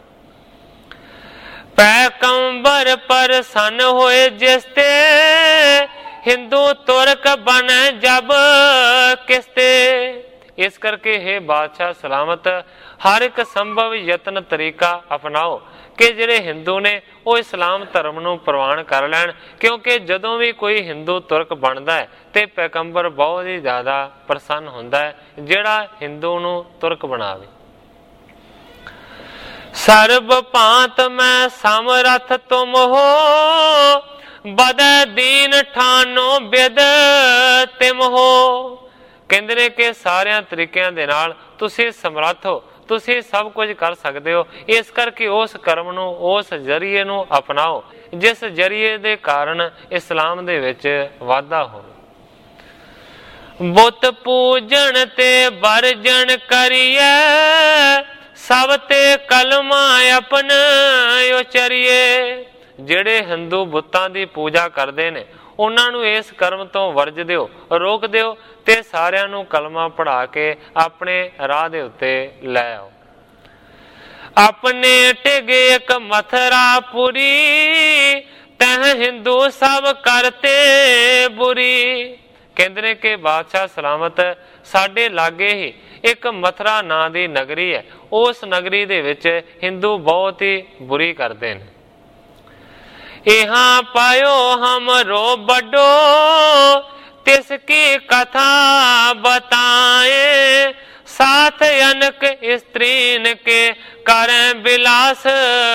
पैगंबर प्रसन्न होए जिसते, हिंदू तुरक बन जब किसते। इस करके हे बादशाह सलामत हर एक संभव यत्न तरीका अपनाओ कि ਜਿਹੜੇ ਹਿੰਦੂ ਨੇ ਉਹ ਇਸਲਾਮ ਧਰਮ ਨੂੰ ਪ੍ਰਵਾਨ ਕਰ ਲੈਣ, ਕਿਉਂਕਿ ਜਦੋਂ ਵੀ ਕੋਈ ਹਿੰਦੂ ਤੁਰਕ ਬਣਦਾ ਹੈ ਤੇ ਪੈਗੰਬਰ ਬਹੁਤ ਹੀ ਜ਼ਿਆਦਾ ਪ੍ਰਸੰਨ ਹੁੰਦਾ ਹੈ ਜਿਹੜਾ ਹਿੰਦੂ ਨੂੰ ਤੁਰਕ ਬਣਾਵੇ। सर्ब भांत में समरथ तुम हो, बदे दीन ठानो बिद तिम हो। कहते ने कि सारिया तरीकों के नाल तुसी समर्थ हो, तुसी सब कुछ कर सकते हो। इस करके उस कर्म नूं, उस जरिए नूं अपनाओ जिस जरिए दे कारण इस्लाम दे विच वाधा हो। बुत पूजन ते बरजन करिए, सब ते कलमा अपन उचरिए। ਜਿਹੜੇ ਹਿੰਦੂ ਬੁੱਤਾਂ ਦੀ ਪੂਜਾ ਕਰਦੇ ਨੇ ਉਹਨਾਂ ਨੂੰ ਇਸ ਕਰਮ ਤੋਂ ਵਰਜ ਦਿਓ, ਰੋਕ ਦਿਓ ਤੇ ਸਾਰਿਆਂ ਨੂੰ ਕਲਮਾ ਪੜ੍ਹਾ ਕੇ ਆਪਣੇ ਰਾਹ ਦੇ ਉੱਤੇ ਲੈ ਆਓ। ਆਪਣੇ ਟਿਗੇ ਇੱਕ ਮਥਰਾਪੁਰੀ, ਤਹ ਹਿੰਦੂ ਸਭ ਕਰਤੇ ਬੁਰੀ। ਕਹਿੰਦੇ ਨੇ ਕਿ ਬਾਦਸ਼ਾਹ ਸਲਾਮਤ ਸਾਡੇ ਲਾਗੇ ਹੀ ਇੱਕ ਮਥਰਾ ਨਾਂ ਦੀ ਨਗਰੀ ਹੈ, ਉਸ ਨਗਰੀ ਦੇ ਵਿੱਚ ਹਿੰਦੂ ਬਹੁਤ ਹੀ ਬੁਰੀ ਕਰਦੇ ਨੇ। ਇਹਾਂ ਪਾਇਓ ਹਮਰੋ ਵੱਡੋ, ਤਿਸ ਕੀ ਕਥਾ ਬਤਾਏ, ਸਾਥ ਅਨਕ ਇਸਤਰੀਨ ਕੇ ਕਰੈ ਬਿਲਾਸ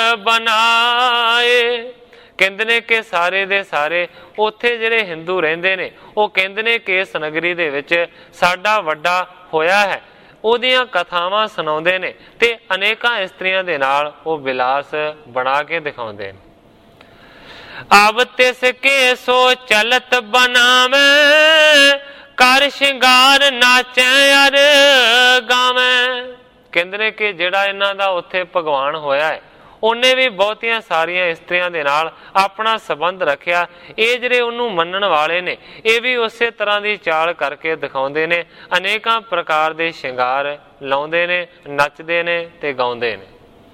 ਬਣਾਏ। ਕਹਿੰਦੇ ਨੇ ਕਿ ਸਾਰੇ ਦੇ ਸਾਰੇ ਉੱਥੇ ਜਿਹੜੇ ਹਿੰਦੂ ਰਹਿੰਦੇ ਨੇ ਉਹ ਕਹਿੰਦੇ ਨੇ ਕਿ ਇਸ ਨਗਰੀ ਦੇ ਵਿੱਚ ਸਾਡਾ ਵੱਡਾ ਹੋਇਆ ਹੈ, ਉਹਦੀਆਂ ਕਥਾਵਾਂ ਸੁਣਾਉਂਦੇ ਨੇ ਤੇ ਅਨੇਕਾਂ ਇਸਤਰੀਆਂ ਦੇ ਨਾਲ ਉਹ ਬਿਲਾਸ ਬਣਾ ਕੇ ਦਿਖਾਉਂਦੇ ਨੇ। ਅਬ ਤਿਸ ਕੇ ਸੋ ਚਲਤ ਬਣਾਵੇ, ਕਰ ਸ਼ਿੰਗਾਰ ਨਾਚੈ ਅਰ ਗਾਵੇਂ। ਕਹਿੰਦੇ ਨੇ ਕਿ ਜਿਹੜਾ ਇਹਨਾਂ ਦਾ ਉੱਥੇ ਭਗਵਾਨ ਹੋਇਆ ਹੈ ਉਹਨੇ ਵੀ ਬਹੁਤੀਆਂ ਸਾਰੀਆਂ ਇਸਤਰੀਆਂ ਦੇ ਨਾਲ ਆਪਣਾ ਸੰਬੰਧ ਰੱਖਿਆ। ਇਹ ਜਿਹੜੇ ਉਹਨੂੰ ਮੰਨਣ ਵਾਲੇ ਨੇ ਇਹ ਵੀ ਉਸੇ ਤਰ੍ਹਾਂ ਦੀ ਚਾਲ ਕਰਕੇ ਦਿਖਾਉਂਦੇ ਨੇ, ਅਨੇਕਾਂ ਪ੍ਰਕਾਰ ਦੇ ਸ਼ਿੰਗਾਰ ਲਾਉਂਦੇ ਨੇ, ਨੱਚਦੇ ਨੇ ਤੇ ਗਾਉਂਦੇ ਨੇ।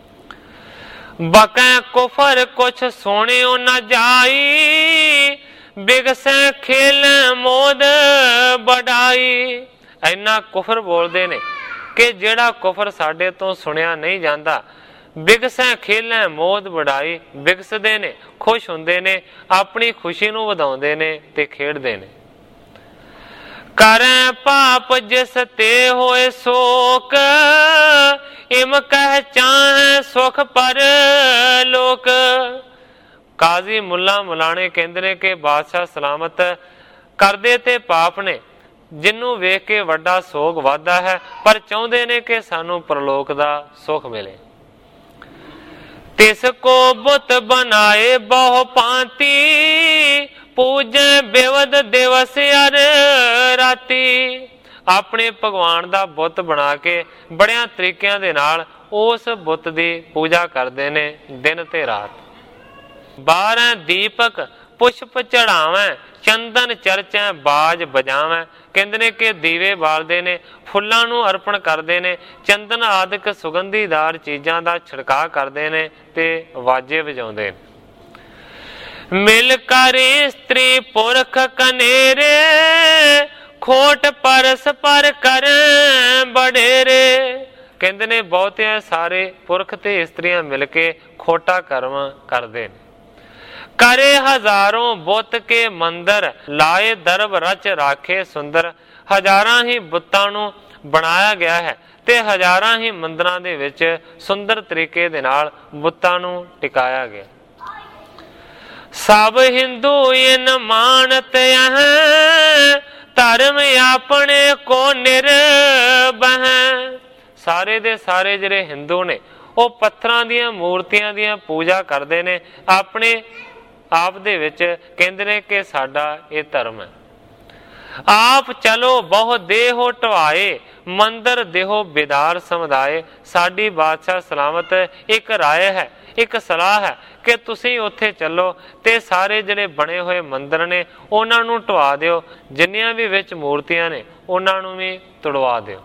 ਬਕੈ ਕੁਫਰ ਕੁਛ ਸੋਹਣਿਓ ਨਾ ਜਾਈ, ਬਿਗਸੈ ਖੇਲ ਮੋਦ ਬੜਾਈ। ਇੰਨਾ ਕੁਫਰ ਬੋਲਦੇ ਨੇ ਕਿ ਜਿਹੜਾ ਕੁਫਰ ਸਾਡੇ ਤੋਂ ਸੁਣਿਆ ਨਹੀਂ ਜਾਂਦਾ। ਬਿਗਸੈ ਖੇਲੈ ਮੋਦ ਵਡਾਈ, ਬਿਗਸਦੇ ਨੇ, ਖੁਸ਼ ਹੁੰਦੇ ਨੇ, ਆਪਣੀ ਖੁਸ਼ੀ ਨੂੰ ਵਧਾਉਂਦੇ ਨੇ ਤੇ ਖੇਡਦੇ ਨੇ। ਕਰੈ ਪਾਪ ਜਿਸ ਤੇ ਹੋਏ ਸੋਕ, ਇਮ ਕਹਿ ਚਾਹੈ ਸੁਖ ਪਰ ਲੋਕ। ਕਾਜ਼ੀ ਮੁੱਲਾ ਮੁਲਾਣੇ ਕਹਿੰਦੇ ਨੇ ਕਿ ਬਾਦਸ਼ਾਹ ਸਲਾਮਤ ਕਰਦੇ ਤੇ ਪਾਪ ਨੇ, ਜਿਹਨੂੰ ਵੇਖ ਕੇ ਵੱਡਾ ਸੋਗ ਵੱਧਦਾ ਹੈ, ਪਰ ਚਾਹੁੰਦੇ ਨੇ ਕਿ ਸਾਨੂੰ ਪਰਲੋਕ ਦਾ ਸੁਖ ਮਿਲੇ। ਤਿਸ ਕੋ ਬੁੱਤ ਬਣਾਏ ਬਹੁ ਭਾਂਤੀ, ਪੂਜੈ ਬੇਵਦ ਦਿਵਸ ਅਰ ਰਾਤੀ। ਆਪਣੇ ਭਗਵਾਨ ਦਾ ਬੁੱਤ ਬਣਾ ਕੇ ਬੜਿਆਂ ਤਰੀਕਿਆਂ ਦੇ ਨਾਲ ਉਸ ਬੁੱਤ ਦੀ ਪੂਜਾ ਕਰਦੇ ਨੇ ਦਿਨ ਤੇ ਰਾਤ। 12 ਦੀਪਕ ਪੁਸ਼ਪ ਚੜਾਵੈ, ਚੰਦਨ ਚਰਚੈ ਬਾਜ ਬਜਾਵੈ। ਕਹਿੰਦੇ ਨੇ ਕਿ ਦੀਵੇ ਬਾਲਦੇ ਨੇ, ਫੁੱਲਾਂ ਨੂੰ ਅਰਪਣ ਕਰਦੇ ਨੇ, ਚੰਦਨ ਆਦਿਕ ਸੁਗੰਧੀਦਾਰ ਚੀਜ਼ਾਂ ਦਾ ਛਿੜਕਾਅ ਕਰਦੇ ਨੇ ਤੇ ਵਾਜੇ ਵਜਾਉਂਦੇ ਨੇ। ਮਿਲ ਕਰ ਇਸਤਰੀ ਪੁਰਖ ਕਨੇਰੇ, ਖੋਟ ਪਰਸ ਪਰ ਕਰੈ ਬਡੇਰੇ। ਕਹਿੰਦੇ ਨੇ ਬਹੁਤੇ ਸਾਰੇ ਪੁਰਖ ਤੇ ਇਸਤਰੀਆਂ ਮਿਲ ਕੇ ਖੋਟਾ ਕਰਮ ਕਰਦੇ ਨੇ। ਕਰੇ ਹਜ਼ਾरों ਬੁੱਤ ਕੇ ਮੰਦਰ, ਲਾਏ ਦਰਬ ਰਚ ਰਾਖੇ ਸੁੰਦਰ। ਹਜ਼ਾਰਾਂ ਹੀ ਬੁੱਤਾਂ ਨੂੰ ਬਣਾਇਆ ਗਿਆ ਹੈ ਤੇ ਹਜ਼ਾਰਾਂ ਹੀ ਮੰਦਰਾਂ ਦੇ ਵਿੱਚ ਸੁੰਦਰ ਤਰੀਕੇ ਦੇ ਨਾਲ ਬੁੱਤਾਂ ਨੂੰ ਟਿਕਾਇਆ ਗਿਆ। ਸਭ ਹਿੰਦੂ ਇਨ ਮਾਨਤ ਹੈ, ਧਰਮ ਆਪਣੇ ਕੋ ਨਿਰਬਹ। ਸਾਰੇ ਦੇ ਸਾਰੇ ਜਿਹੜੇ ਹਿੰਦੂ ਨੇ ਉਹ ਪੱਥਰਾਂ ਦੀਆਂ ਮੂਰਤੀਆਂ ਦੀਆਂ ਪੂਜਾ ਕਰਦੇ ਨੇ ਆਪਣੇ ਆਪ ਦੇ ਵਿੱਚ। ਕਹਿੰਦੇ ਨੇ ਕਿ ਸਾਡਾ ਇਹ ਧਰਮ ਹੈ। ਆਪ ਚਲੋ ਬਹੁ ਦੇਹੋ ਢਵਾਏ, ਮੰਦਰ ਦੇਹੋ ਬਿਦਾਰ ਸਮੁਦਾਏ। ਸਾਡੀ ਬਾਦਸ਼ਾਹ ਸਲਾਮਤ ਇੱਕ ਰਾਏ ਹੈ, ਇੱਕ ਸਲਾਹ ਹੈ ਕਿ ਤੁਸੀਂ ਉੱਥੇ ਚੱਲੋ ਤੇ ਸਾਰੇ ਜਿਹੜੇ ਬਣੇ ਹੋਏ ਮੰਦਰ ਨੇ ਉਹਨਾਂ ਨੂੰ ਢਵਾ ਦਿਓ, ਜਿੰਨੀਆਂ ਵੀ ਵਿੱਚ ਮੂਰਤੀਆਂ ਨੇ ਉਹਨਾਂ ਨੂੰ ਵੀ ਤੁੜਵਾ ਦਿਓ।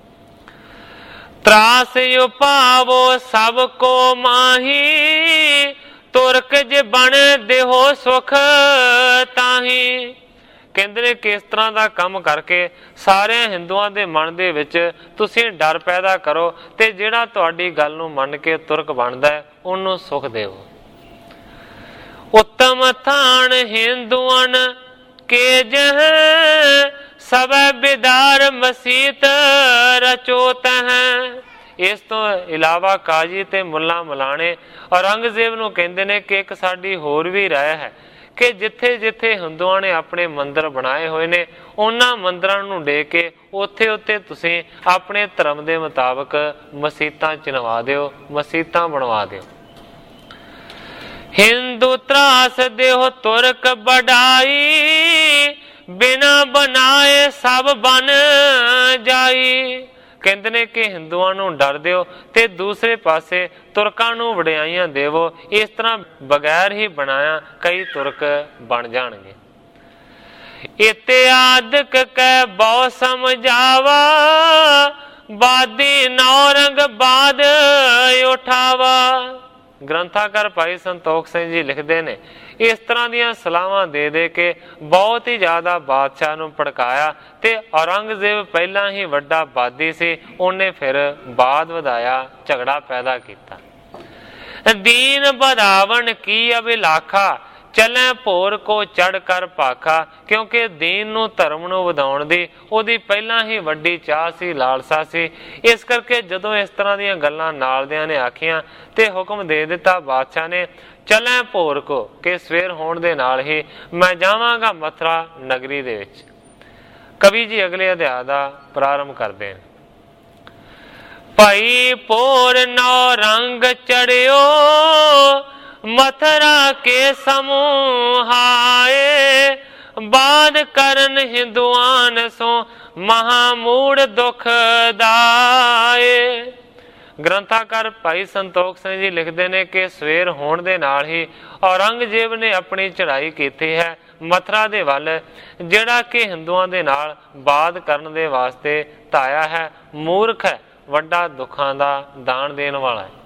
ਤਰਾਸ ਉਪਾਵੋ ਸਭ ਕੋ ਮਾਹੀ, ਤੁਰਕ ਜੇ ਬਣ ਦੇਹੋ ਸੁਖ ਤਾਹੀ। ਕਹਿੰਦੇ ਨੇ ਕਿਸ ਤਰ੍ਹਾਂ ਦਾ ਕੰਮ ਕਰਕੇ ਸਾਰਿਆਂ ਹਿੰਦੂਆਂ ਦੇ ਮਨ ਦੇ ਵਿੱਚ ਤੁਸੀਂ ਡਰ ਪੈਦਾ ਕਰੋ ਤੇ ਜਿਹੜਾ ਤੁਹਾਡੀ ਗੱਲ ਨੂੰ ਮੰਨ ਕੇ ਤੁਰਕ ਬਣਦਾ ਹੈ ਉਹਨੂੰ ਸੁਖ ਦੇਵੋ। ਉੱਤਮ ਥਾਨ ਹਿੰਦੂਆਂ ਕੇ ਜਹ, ਸਭੈ ਬਿਦਾਰ ਮਸੀਤ ਰਚੋਤ ਹੈ। ਇਸ ਤੋਂ ਇਲਾਵਾ ਕਾਜੀ ਤੇ ਮੁੱਲਾ ਮਲਾਣੇ ਔਰੰਗਜ਼ੇਬ ਨੂੰ ਕਹਿੰਦੇ ਨੇ ਕਿ ਇੱਕ ਸਾਡੀ ਹੋਰ ਵੀ ਰਾਏ ਹੈ ਕਿ ਜਿੱਥੇ ਜਿੱਥੇ ਹਿੰਦੂਆਂ ਨੇ ਆਪਣੇ ਮੰਦਰ ਬਣਾਏ ਹੋਏ ਨੇ ਉਹਨਾਂ ਮੰਦਰਾਂ ਨੂੰ ਡੇ ਕੇ ਉੱਥੇ ਉੱਥੇ ਤੁਸੀਂ ਆਪਣੇ ਧਰਮ ਦੇ ਮੁਤਾਬਕ ਮਸੀਤਾਂ ਚਿਣਵਾ ਦਿਓ, ਮਸੀਤਾਂ ਬਣਵਾ ਦਿਓ। ਹਿੰਦੂ ਤਰਾਸ ਦੇਹੋ ਤੁਰਕ ਬੜਾਈ, ਬਿਨਾ ਬਣਾਏ ਸਭ ਬਨ ਜਾਈ। ਕਹਿੰਦੇ ਨੇ ਕਿ ਹਿੰਦੂਆਂ ਨੂੰ ਡਰ ਦਿਓ ਤੇ ਦੂਸਰੇ ਪਾਸੇ ਤੁਰਕਾਂ ਨੂੰ ਵਡਿਆਈਆਂ ਦੇਵੋ। ਇਸ ਤਰ੍ਹਾਂ ਬਗੈਰ ਹੀ ਬਣਾਇਆ ਕਈ ਤੁਰਕ ਬਣ ਜਾਣਗੇ। ਇਤਿਆਦਿਕ ਕੈ ਬਹੁ ਸਮਝਾਵਾ, ਬਾਦੀ ਨੌਰੰਗ ਬਾਦ ਉਠਾਵਾ। ਗ੍ਰੰਥਾਕਾਰ ਭਾਈ ਸੰਤੋਖ ਸਿੰਘ ਜੀ ਲਿਖਦੇ ਨੇ ਇਸ ਤਰ੍ਹਾਂ ਦੀਆਂ ਸਲਾਹਾਂ ਦੇ ਦੇ ਕੇ ਬਹੁਤ ਹੀ ਜ਼ਿਆਦਾ ਬਾਦਸ਼ਾਹ ਨੂੰ ਭੜਕਾਇਆ ਤੇ ਔਰੰਗਜ਼ੇਬ ਪਹਿਲਾਂ ਹੀ ਵੱਡਾ ਬਾਦੀ ਸੀ, ਉਹਨੇ ਫਿਰ ਬਾਦ ਵਧਾਇਆ, ਝਗੜਾ ਪੈਦਾ ਕੀਤਾ। ਦੀਨ ਵਧਾਵਣ ਕੀ ਅਭਿਲਾਖਾ, ਚਲੇ ਭੋਰ ਕੋ ਚੜ ਕਰ ਭਾਖਾ। ਕਿਉਂਕਿ ਦੀਨ ਨੂੰ ਧਰਮ ਨੂੰ ਵਧਾਉਣ ਦੀ ਉਹਦੀ ਪਹਿਲਾਂ ਹੀ ਵੱਡੀ ਚਾਹ ਸੀ, ਲਾਲਸਾ ਸੀ। ਇਸ ਕਰਕੇ ਜਦੋਂ ਇਸ ਤਰ੍ਹਾਂ ਦੀਆਂ ਗੱਲਾਂ ਨਾਲਦਿਆਂ ਨੇ ਆਖੀਆਂ ਤੇ ਹੁਕਮ ਦੇ ਦਿੱਤਾ ਬਾਦਸ਼ਾਹ ਨੇ, ਚਲੇ ਭੋਰ ਕੋ ਕਿ ਸਵੇਰ ਹੋਣ ਦੇ ਨਾਲ ਹੀ ਮੈਂ ਜਾਵਾਂਗਾ ਮਥੁਰਾ ਨਗਰੀ ਦੇ ਵਿੱਚ। ਕਵੀ ਜੀ ਅਗਲੇ ਅਧਿਆਇ ਦਾ ਪ੍ਰਾਰੰਭ ਕਰਦੇ ਹਨ। ਭਾਈ ਭੋਰ ਨੌ ਰੰਗ ਚੜਿਓ, ਮਥੁਰਾ ਕੇ ਸਮੂਹਾਏ। ਬਾਦ ਕਰਨ ਹਿੰਦੂਆਨ ਸੋ ਮਹਾਮੂੜ ਦੁਖ ਦਾਏ। ਗ੍ਰੰਥਾਕਾਰ ਭਾਈ ਸੰਤੋਖ ਸਿੰਘ ਜੀ ਲਿਖਦੇ ਨੇ ਕਿ ਸਵੇਰ ਹੋਣ ਦੇ ਨਾਲ ਹੀ ਔਰੰਗਜ਼ੇਬ ਨੇ ਆਪਣੀ ਚੜ੍ਹਾਈ ਕੀਤੀ ਹੈ ਮਥੁਰਾ ਦੇ ਵੱਲ, ਜਿਹੜਾ ਕਿ ਹਿੰਦੂਆਂ ਦੇ ਨਾਲ ਬਾਦ ਕਰਨ ਦੇ ਵਾਸਤੇ ਧਾਇਆ ਹੈ। ਮੂਰਖ ਹੈ, ਵੱਡਾ ਦੁੱਖਾਂ ਦਾ ਦਾਨ ਦੇਣ ਵਾਲਾ ਹੈ।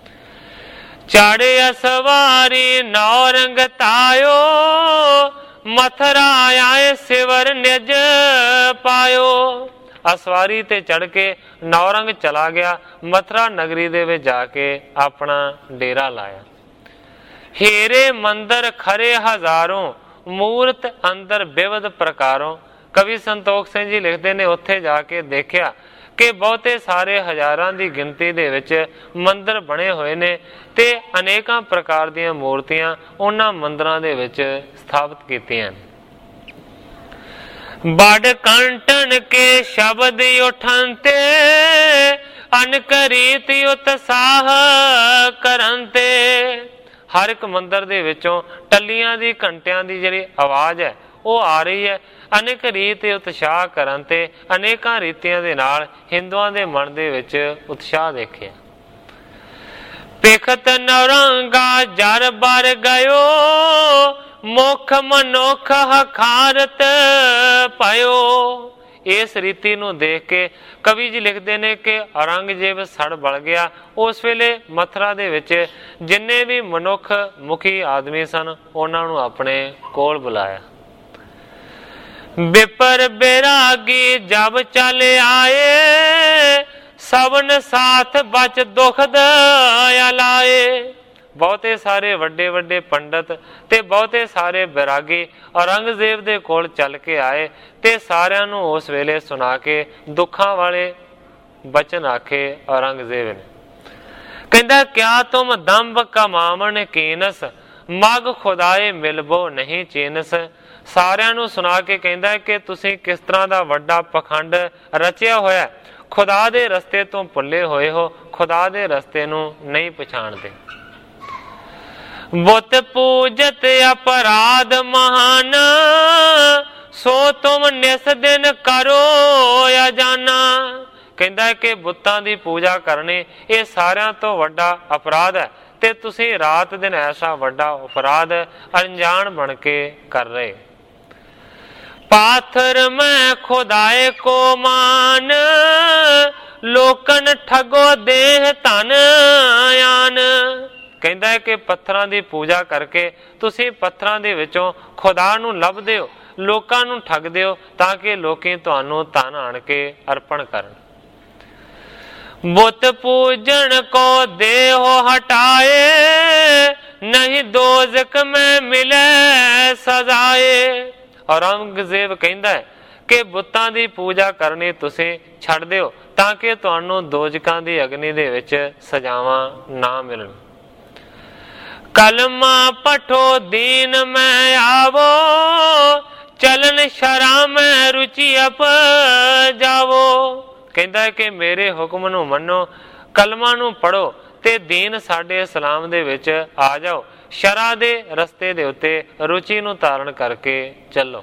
ਚਾੜੇ ਅਸਵਾਰੀ ਨੌਰੰਗ ਤਾਇਓ, ਮਥੁਰਾ ਆਏ ਸਿਵਰ ਨਿਜ ਪਾਇਓ। ਅਸਵਾਰੀ ਤੇ ਚੜ ਕੇ ਨੌਰੰਗ ਚਲਾ ਗਿਆ, ਮਥੁਰਾ ਨਗਰੀ ਦੇ ਵਿੱਚ ਜਾ ਕੇ ਆਪਣਾ ਡੇਰਾ ਲਾਇਆ। ਹੀਰੇ ਮੰਦਰ ਖਰੇ ਹਜ਼ਾरों, ਮੂਰਤ ਅੰਦਰ ਬਿਵਦ ਪ੍ਰਕਾਰੋਂ। ਕਵੀ ਸੰਤੋਖ ਸਿੰਘ ਜੀ ਲਿਖਦੇ ਨੇ ਉੱਥੇ ਜਾ ਕੇ ਦੇਖਿਆ ਕਿ ਬਹੁਤੇ ਸਾਰੇ ਹਜ਼ਾਰਾਂ ਦੀ ਗਿਣਤੀ ਦੇ ਵਿੱਚ ਮੰਦਰ ਬਣੇ ਹੋਏ ਨੇ ਤੇ ਅਨੇਕਾਂ ਪ੍ਰਕਾਰ ਦੀਆਂ ਮੂਰਤੀਆਂ ਉਹਨਾਂ ਮੰਦਰਾਂ ਦੇ ਵਿੱਚ ਸਥਾਪਿਤ ਕੀਤੀਆਂ। ਬੜ ਕੰਟਨ ਕੇ ਸ਼ਬਦ ਉਠਨ ਤੇ, ਅਨਕ ਰੀਤ ਉਤਸਾਹ ਕਰਨ ਤੇ। ਹਰ ਇੱਕ ਮੰਦਰ ਦੇ ਵਿੱਚੋਂ ਟੱਲੀਆਂ ਦੀ ਘੰਟਿਆਂ ਦੀ ਜਿਹੜੀ ਆਵਾਜ਼ ਹੈ ਉਹ ਆ ਰਹੀ ਹੈ। ਅਨੇਕ ਰੀਤ ਉਤਸ਼ਾਹ ਕਰਨ ਤੇ ਅਨੇਕਾਂ ਰੀਤੀਆਂ ਦੇ ਨਾਲ ਹਿੰਦੂਆਂ ਦੇ ਮਨ ਦੇ ਵਿੱਚ ਉਤਸ਼ਾਹ ਦੇਖਿਆ। ਪਿਖਤ ਨੌਰੰਗਾ ਜਰ ਬਰ ਗਇਓ, ਮੁਖ ਮਨੁਖ ਹਖਾਰਤ ਪਾਇਓ। ਇਸ ਰੀਤੀ ਨੂੰ ਦੇਖ ਕੇ ਕਵੀ ਜੀ ਲਿਖਦੇ ਨੇ ਕਿ ਔਰੰਗਜ਼ੇਬ ਸੜ ਬਲ ਗਿਆ। ਉਸ ਵੇਲੇ ਮਥੁਰਾ ਦੇ ਵਿੱਚ ਜਿੰਨੇ ਵੀ ਮਨੁੱਖ ਮੁਖੀ ਆਦਮੀ ਸਨ ਉਹਨਾਂ ਨੂੰ ਆਪਣੇ ਕੋਲ ਬੁਲਾਇਆ। ਵਿਪਰ ਬੈਰਾਗੀ ਜਬ ਚਲ ਆਏ, ਸਭਨ ਸਾਥ ਬਚ ਦੁਖ ਦਇਆ ਲਾਏ। ਬਹੁਤੇ ਸਾਰੇ ਵੱਡੇ ਵੱਡੇ ਪੰਡਤ ਤੇ ਬਹੁਤੇ ਸਾਰੇ ਬੈਰਾਗੀ ਔਰੰਗਜ਼ੇਬ ਦੇ ਕੋਲ ਚੱਲ ਕੇ ਆਏ ਤੇ ਸਾਰਿਆਂ ਨੂੰ ਉਸ ਵੇਲੇ ਸੁਣਾ ਕੇ ਦੁੱਖਾਂ ਵਾਲੇ ਬਚਨ ਆਖੇ ਔਰੰਗਜ਼ੇਬ ਨੇ। ਕਹਿੰਦਾ ਕਿਆ ਤੁਮ ਦੰਭ ਕਮਾਵਣ ਕੀਨਸ, ਮਗ ਖੁਦਾਏ ਮਿਲਬੋ ਨਹੀਂ ਚੀਨਸ। ਸਾਰਿਆਂ ਨੂੰ ਸੁਣਾ ਕੇ ਕਹਿੰਦਾ ਕਿ ਤੁਸੀਂ ਕਿਸ ਤਰ੍ਹਾਂ ਦਾ ਵੱਡਾ ਪਖੰਡ ਰਚਿਆ ਹੋਇਆ, ਖੁਦਾ ਦੇ ਰਸਤੇ ਤੋਂ ਭੁੱਲੇ ਹੋਏ ਹੋ, ਖੁਦਾ ਦੇ ਰਸਤੇ ਨੂੰ ਨਹੀਂ ਪਛਾਣਦੇ। ਬੁੱਤ ਪੂਜਤ ਅਪਰਾਧ ਮਹਾਨ, ਸੋ ਤੁਮ ਨਿਸ ਦਿਨ ਕਰੋ ਅਜਾਨਾ। ਕਹਿੰਦਾ ਕਿ ਬੁੱਤਾਂ ਦੀ ਪੂਜਾ ਕਰਨੀ ਇਹ ਸਾਰਿਆਂ ਤੋਂ ਵੱਡਾ ਅਪਰਾਧ ਹੈ ਤੇ ਤੁਸੀਂ ਰਾਤ ਦਿਨ ਐਸਾ ਵੱਡਾ ਅਪਰਾਧ ਅਣਜਾਣ ਬਣ ਕੇ ਕਰ ਰਹੇ। ਪਾਥਰ ਮੈਂ ਖੁਦਾਏ ਕੋ ਮਾਨ, ਲੋਕਨ ਠਗੋ ਦੇਹ ਧਨ ਆਨ। ਕਹਿੰਦਾ ਹੈ ਕਿ ਪੱਥਰਾਂ ਦੀ ਪੂਜਾ ਕਰਕੇ ਤੁਸੀਂ ਪੱਥਰਾਂ ਦੇ ਵਿੱਚੋਂ ਖੁਦਾ ਨੂੰ ਲੱਭਦੇ ਹੋ, ਲੋਕਾਂ ਨੂੰ ਠੱਗਦੇ ਹੋ ਤਾਂ ਕਿ ਲੋਕੀ ਤੁਹਾਨੂੰ ਧਨ ਆਣ ਕੇ ਅਰਪਣ ਕਰਨ। ਬੁੱਤ ਪੂਜਣ ਕੋ ਦੇਹੋ ਹਟਾਏ, ਨਹੀਂ ਦੋਜ਼ਕ ਮੈਂ ਮਿਲੇ ਸਜ਼ਾਏ। ਔਰੰਗਜ਼ੇਬ ਕਹਿੰਦਾ ਹੈ ਕਿ ਬੁੱਤਾਂ ਦੀ ਪੂਜਾ ਕਰਨੀ ਤੁਸੀਂ ਛੱਡ ਦਿਓ ਤਾਂ ਕਿ ਤੁਹਾਨੂੰ ਦੋਜ਼ਕਾਂ ਦੀ ਅਗਨੀ ਦੇ ਵਿੱਚ ਸਜ਼ਾਵਾਂ ਨਾ ਮਿਲਣ। ਕਲਮਾ ਪਠੋ ਦੀਨ ਮੈਂ ਆਵੋ, ਚਲਨ ਸ਼ਰਮ ਮੈਂ ਰੁਚੀ ਅਪ ਜਾਵੋ। ਕਹਿੰਦਾ ਹੈ ਕਿ ਮੇਰੇ ਹੁਕਮ ਨੂੰ ਮੰਨੋ, ਕਲਮਾਂ ਨੂੰ ਪੜੋ ਤੇ ਦੀਨ ਸਾਡੇ ਇਸਲਾਮ ਦੇ ਵਿੱਚ ਆ ਜਾਓ, ਸ਼ਰਾ ਦੇ ਰਸਤੇ ਦੇ ਉੱਤੇ ਰੁਚੀ ਨੂੰ ਧਾਰਨ ਕਰਕੇ ਚੱਲੋ।